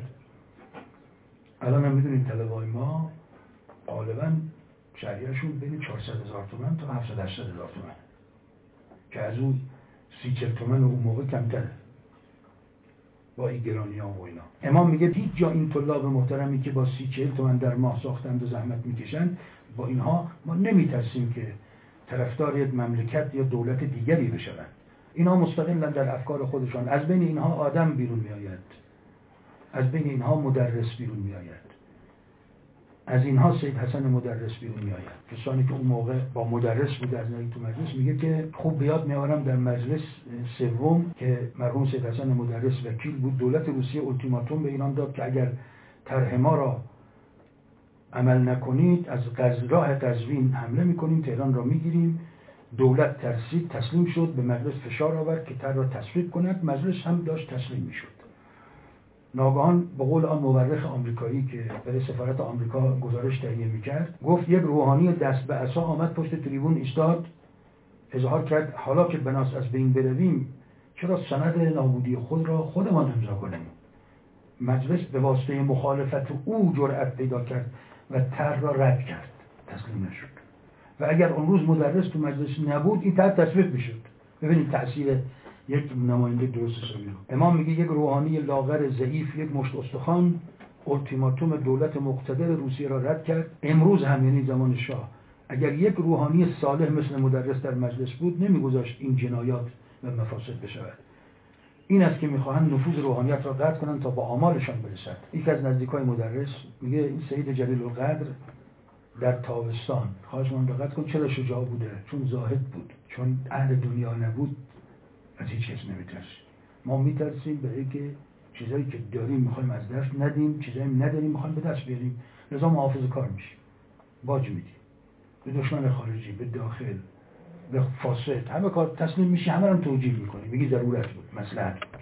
الان هم میدونید طلبه های ما غالبا شهریه‌شون بین چهارصد هزار تومن تا هفتصد هشتصد هزار تومن، که از اون سی چهل تومن اون موقع کمتره با این گرانی ها و اینا. امام میگه هیچ جا این طلاب محترمی که با سی چهل تومن در ماه ساختند و زحمت میکشند، با اینها ما نمیترسیم که طرفدار یک مملکت یا دولت دیگری بشوند. اینها مستقلن در افکار خودشان. از بین اینها آدم بیرون میآید، از بین اینها مدرس بیرون میآید، از اینها سید حسن مدرس بیرون میآید. کسانی که اون موقع با مدرس بوده از نزدیک تو مجلس، میگه که خوب بیاد میارم در مجلس سوم که مرحوم سید حسن مدرس وکیل بود، دولت روسیه التیماتوم به ایران داد که اگر طرح ما را عمل نکنید از راه قزوین حمله میکنیم، تهران را میگیریم. دولت ترسید، تسلیم شد، به مجلس فشار آورد که طرح را تصویب کند. مجلس هم داشت تسلیم میشد. ناگهان به قول آن مورخ آمریکایی که برای سفارت آمریکا گزارش تهیه میکرد، گفت یک روحانی دست به عصا آمد پشت تریبون ایستاد، اظهار کرد حالا که بناس از بین برویم چرا سند نابودی خود را خودمان امضا کنیم. مجلس به واسطه مخالفت او جرأت پیدا کرد و طرح را رد کرد، تسلیم نشد. و اگر اون روز مدرس تو مجلس نبود این طرح تصویب میشد. ببینید تأثیر یک نماینده درست حسابی رو. امام میگه یک روحانی لاغر ضعیف، یک مشت استخوان، التیماتوم دولت مقتدر روسیه را رد کرد. امروز هم یعنی زمان شاه اگر یک روحانی صالح مثل مدرس در مجلس بود نمیگذاشت این جنایات و مفاسد بشود. این است که میخواهند نفوذ روحانیت را قطع کنند تا با آمالشان برسد. یکی از نزدیکای مدرس میگه این سید جلیل القدر در تابستان، خواهش من دقت کن چرا شجاع بوده؟ چون زاهد بود، چون اهل دنیا نبود، از هیچ کس نمیترسیم. ما میترسیم به اینکه چیزایی که داریم میخوایم از دست ندیم، چیزایی نداریم میخوایم به دست بیاریم، لذا محافظه کار میشیم، باج میدیم به دشمن خارجی، به داخل، به فاسد، همه کار تسلیم میشی، همه رو توجیه میکنی، میگی ضرورت بود، مصلحت بود.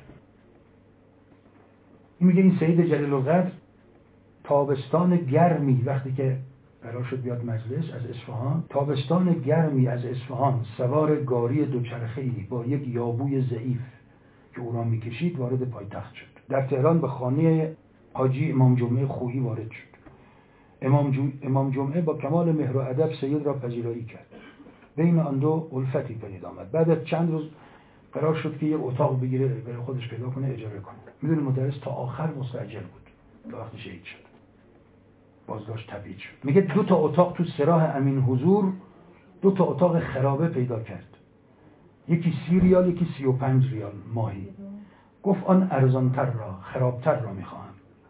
این میگه این سید جلیل القدر تابستان گرمی وقتی که قرار شد بیاد مجلس از اصفهان، تابستان گرمی از اصفهان سوار گاری دوچرخه‌ای با یک یابوی ضعیف که او را میکشید وارد پایتخت شد. در تهران به خانه حاجی امام جمعه خویی وارد شد. امام, جو... امام جمعه با کمال مهر و ادب سید را پذیرایی کرد. بین آن دو الفتی پدید آمد. بعد از چند روز قرار شد که یک اتاق بگیره برای خودش پیدا کنه، اجاره کنه. میدونی مدرس تا آخر مستعجل بود تا وقتی شهید شد، بازداشت تبعید شد. میگه دو تا اتاق تو سراح امین حضور، دو تا اتاق خرابه پیدا کرد، یکی سی ریال یکی سی و پنج ریال ماهی. گفت آن ارزانتر را، خرابتر را میخواهم.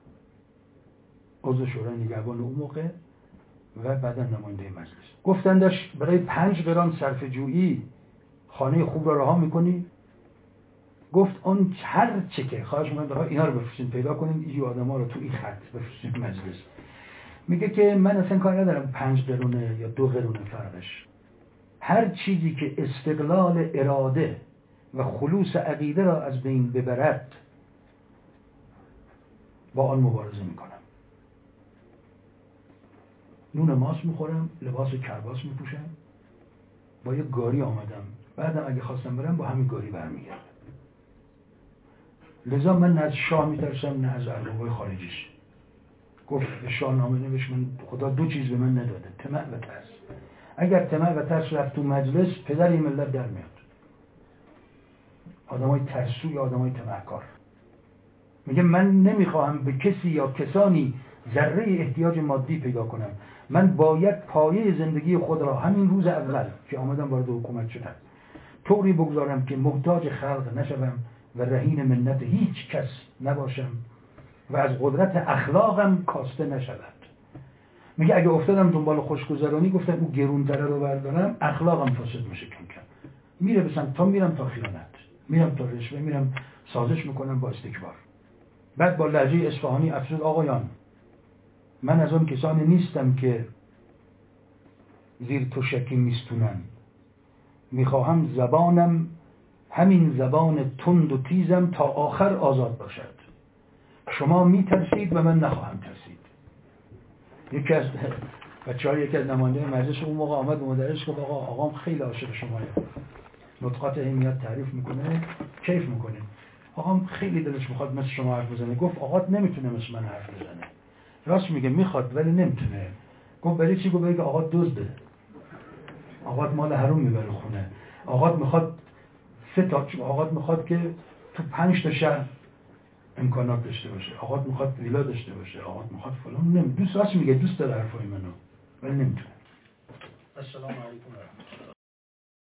عضو شورای نگهبان اون موقع و بعدا نماینده مجلس گفتندش برای پنج قران صرفه جویی خانه خوب را رها میکنی؟ گفت آن هر چه که خواهش میکنم اینا رو بفرستین پیدا کنین، این آدما رو تو این خط بفرستین مجلس. میگه که من اصلا کار ندارم پنج قرونه یا دو قرونه فرقش، هر چیزی که استقلال اراده و خلوص عقیده را از بین ببرد با آن مبارزه میکنم. نون ماست میخورم، لباس کرباس میپوشم، با یک گاری آمدم، بعدم اگه خواستم برم با همین گاری برمیگردم. لذا من نه از شاه میترسم نه از اربابای خارجیش. گفت به شاه نامه نوشت من خدا دو چیز به من نداده، طمع و ترس. اگر طمع و ترس رفت تو مجلس پدر این ملت در میاد. آدمای ترسو یا آدمای طمعکار. میگه من نمیخواهم به کسی یا کسانی ذره احتیاج مادی پیدا کنم. من باید پایه زندگی خود را همین روز اول که آمدم وارد حکومت شدم طوری بگذارم که محتاج خلق نشوم و رهین منت هیچ کس نباشم و از قدرت اخلاقم کاسته نشود. میگه اگه افتادم دنبال خوشگذرانی، گفتم او گرونتره رو بردارم، اخلاقم فاسد میشه کم کم، میره به سمت تا میرم تا خیانت، میرم تا رشوه، میرم سازش میکنم با استکبار. بعد با لهجه اصفهانی افسود آقایان، من از اون کسانی نیستم که زیر تشکی میستونن. میخواهم زبانم همین زبان تند و تیزم تا آخر آزاد باشد. شما میترسید و من نخواهم ترسید. یکی از بچه‌ها یکی از نماینده مجلس اون موقع آمد به مدرس گفت آقا آقام خیلی عاشق شماه، نطقات همیت تعریف میکنه، کیف میکنه. آقام خیلی دلش میخواد مثل شما حرف بزنه. گفت آقات نمیتونه مثل من حرف بزنه. راست میگه، میخواد ولی نمیتونه. گفت برای چی؟ گفت برای که آقات دزده، آقات مال حروم میبره خونه، آقات میخواد سه تا آقات میخواد که تو پنج تا شهر امکانات داشته باشه، آقات میخواد ویلا داشته باشه، آقات میخواد فلان. نمی دوست راست میگه، دوست داره حرفای منو ولی نمیتونه. السلام علیکم و رحمت الله.